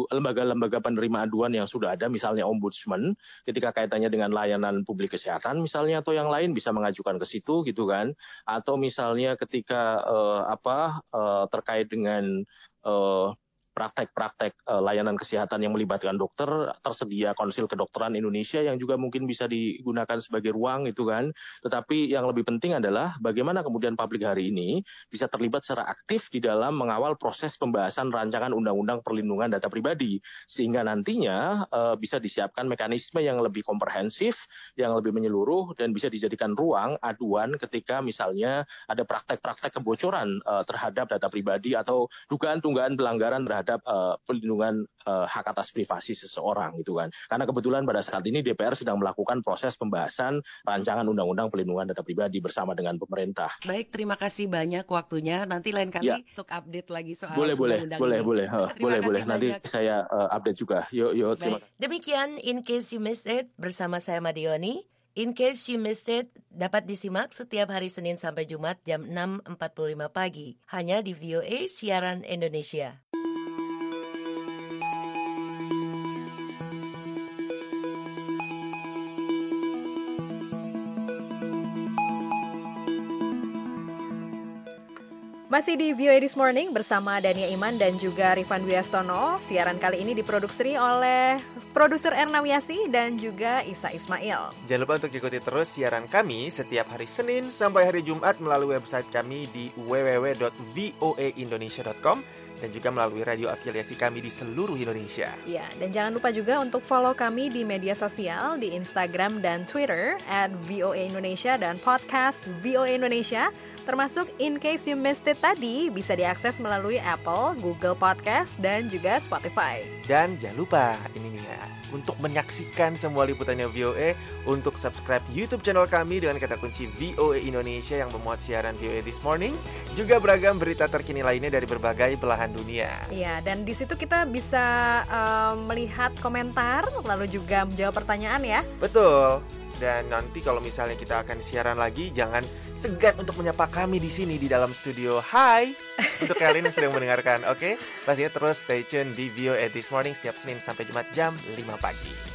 penerima aduan yang sudah ada, misalnya ombudsman, ketika kaitannya dengan layanan publik kesehatan misalnya, atau yang lain bisa mengajukan ke situ gitu kan, atau misalnya ketika terkait dengan praktek-praktek layanan kesehatan yang melibatkan dokter, tersedia Konsil Kedokteran Indonesia yang juga mungkin bisa digunakan sebagai ruang itu kan. Tetapi yang lebih penting adalah bagaimana kemudian publik hari ini bisa terlibat secara aktif di dalam mengawal proses pembahasan rancangan Undang-Undang Perlindungan Data Pribadi, sehingga nantinya bisa disiapkan mekanisme yang lebih komprehensif, yang lebih menyeluruh, dan bisa dijadikan ruang aduan ketika misalnya ada praktek-praktek kebocoran terhadap data pribadi atau dugaan-dugaan pelanggaran terhadap pelindungan hak atas privasi seseorang gitu kan. Karena kebetulan pada saat ini DPR sedang melakukan proses pembahasan rancangan Undang-Undang Perlindungan Data Pribadi bersama dengan pemerintah.
Baik, terima kasih banyak waktunya. Nanti lain kali untuk update lagi soal
undang-undang ini. Boleh. Nanti saya update juga. Yuk, terima kasih.
Demikian In Case You Missed It bersama saya Madioni. In Case You Missed It dapat disimak setiap hari Senin sampai Jumat jam 6.45 pagi. Hanya di VOA Siaran Indonesia.
Masih di VOA This Morning bersama Dania Iman dan juga Rifan Wiastono. Siaran kali ini diproduksi oleh produser Erna Wiasi dan juga Isa Ismail.
Jangan lupa untuk ikuti terus siaran kami setiap hari Senin sampai hari Jumat melalui website kami di www.voaindonesia.com dan juga melalui radio afiliasi kami di seluruh Indonesia.
Ya, dan jangan lupa juga untuk follow kami di media sosial di Instagram dan Twitter @VOA Indonesia dan podcast VOA Indonesia. Termasuk In Case You Missed It tadi bisa diakses melalui Apple, Google Podcast, dan juga Spotify.
Dan jangan lupa ini nih ya, untuk menyaksikan semua liputannya VOA, untuk subscribe YouTube channel kami dengan kata kunci VOA Indonesia yang memuat siaran VOA This Morning, juga beragam berita terkini lainnya dari berbagai belahan dunia.
Iya, dan di situ kita bisa melihat komentar, lalu juga menjawab pertanyaan ya.
Betul. Dan nanti kalau misalnya kita akan siaran lagi, jangan segan untuk menyapa kami di sini di dalam studio. Hai untuk kalian yang sedang mendengarkan. Oke, pastinya terus stay tune di VOA This Morning setiap Senin sampai Jumat jam 5 pagi.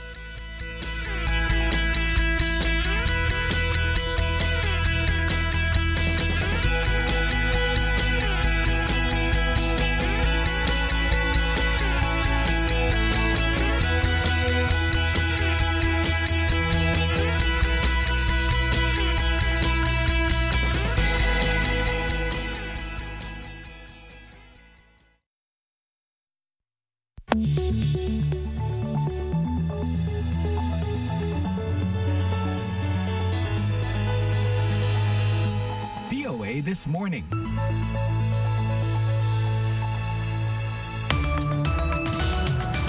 VOA This Morning.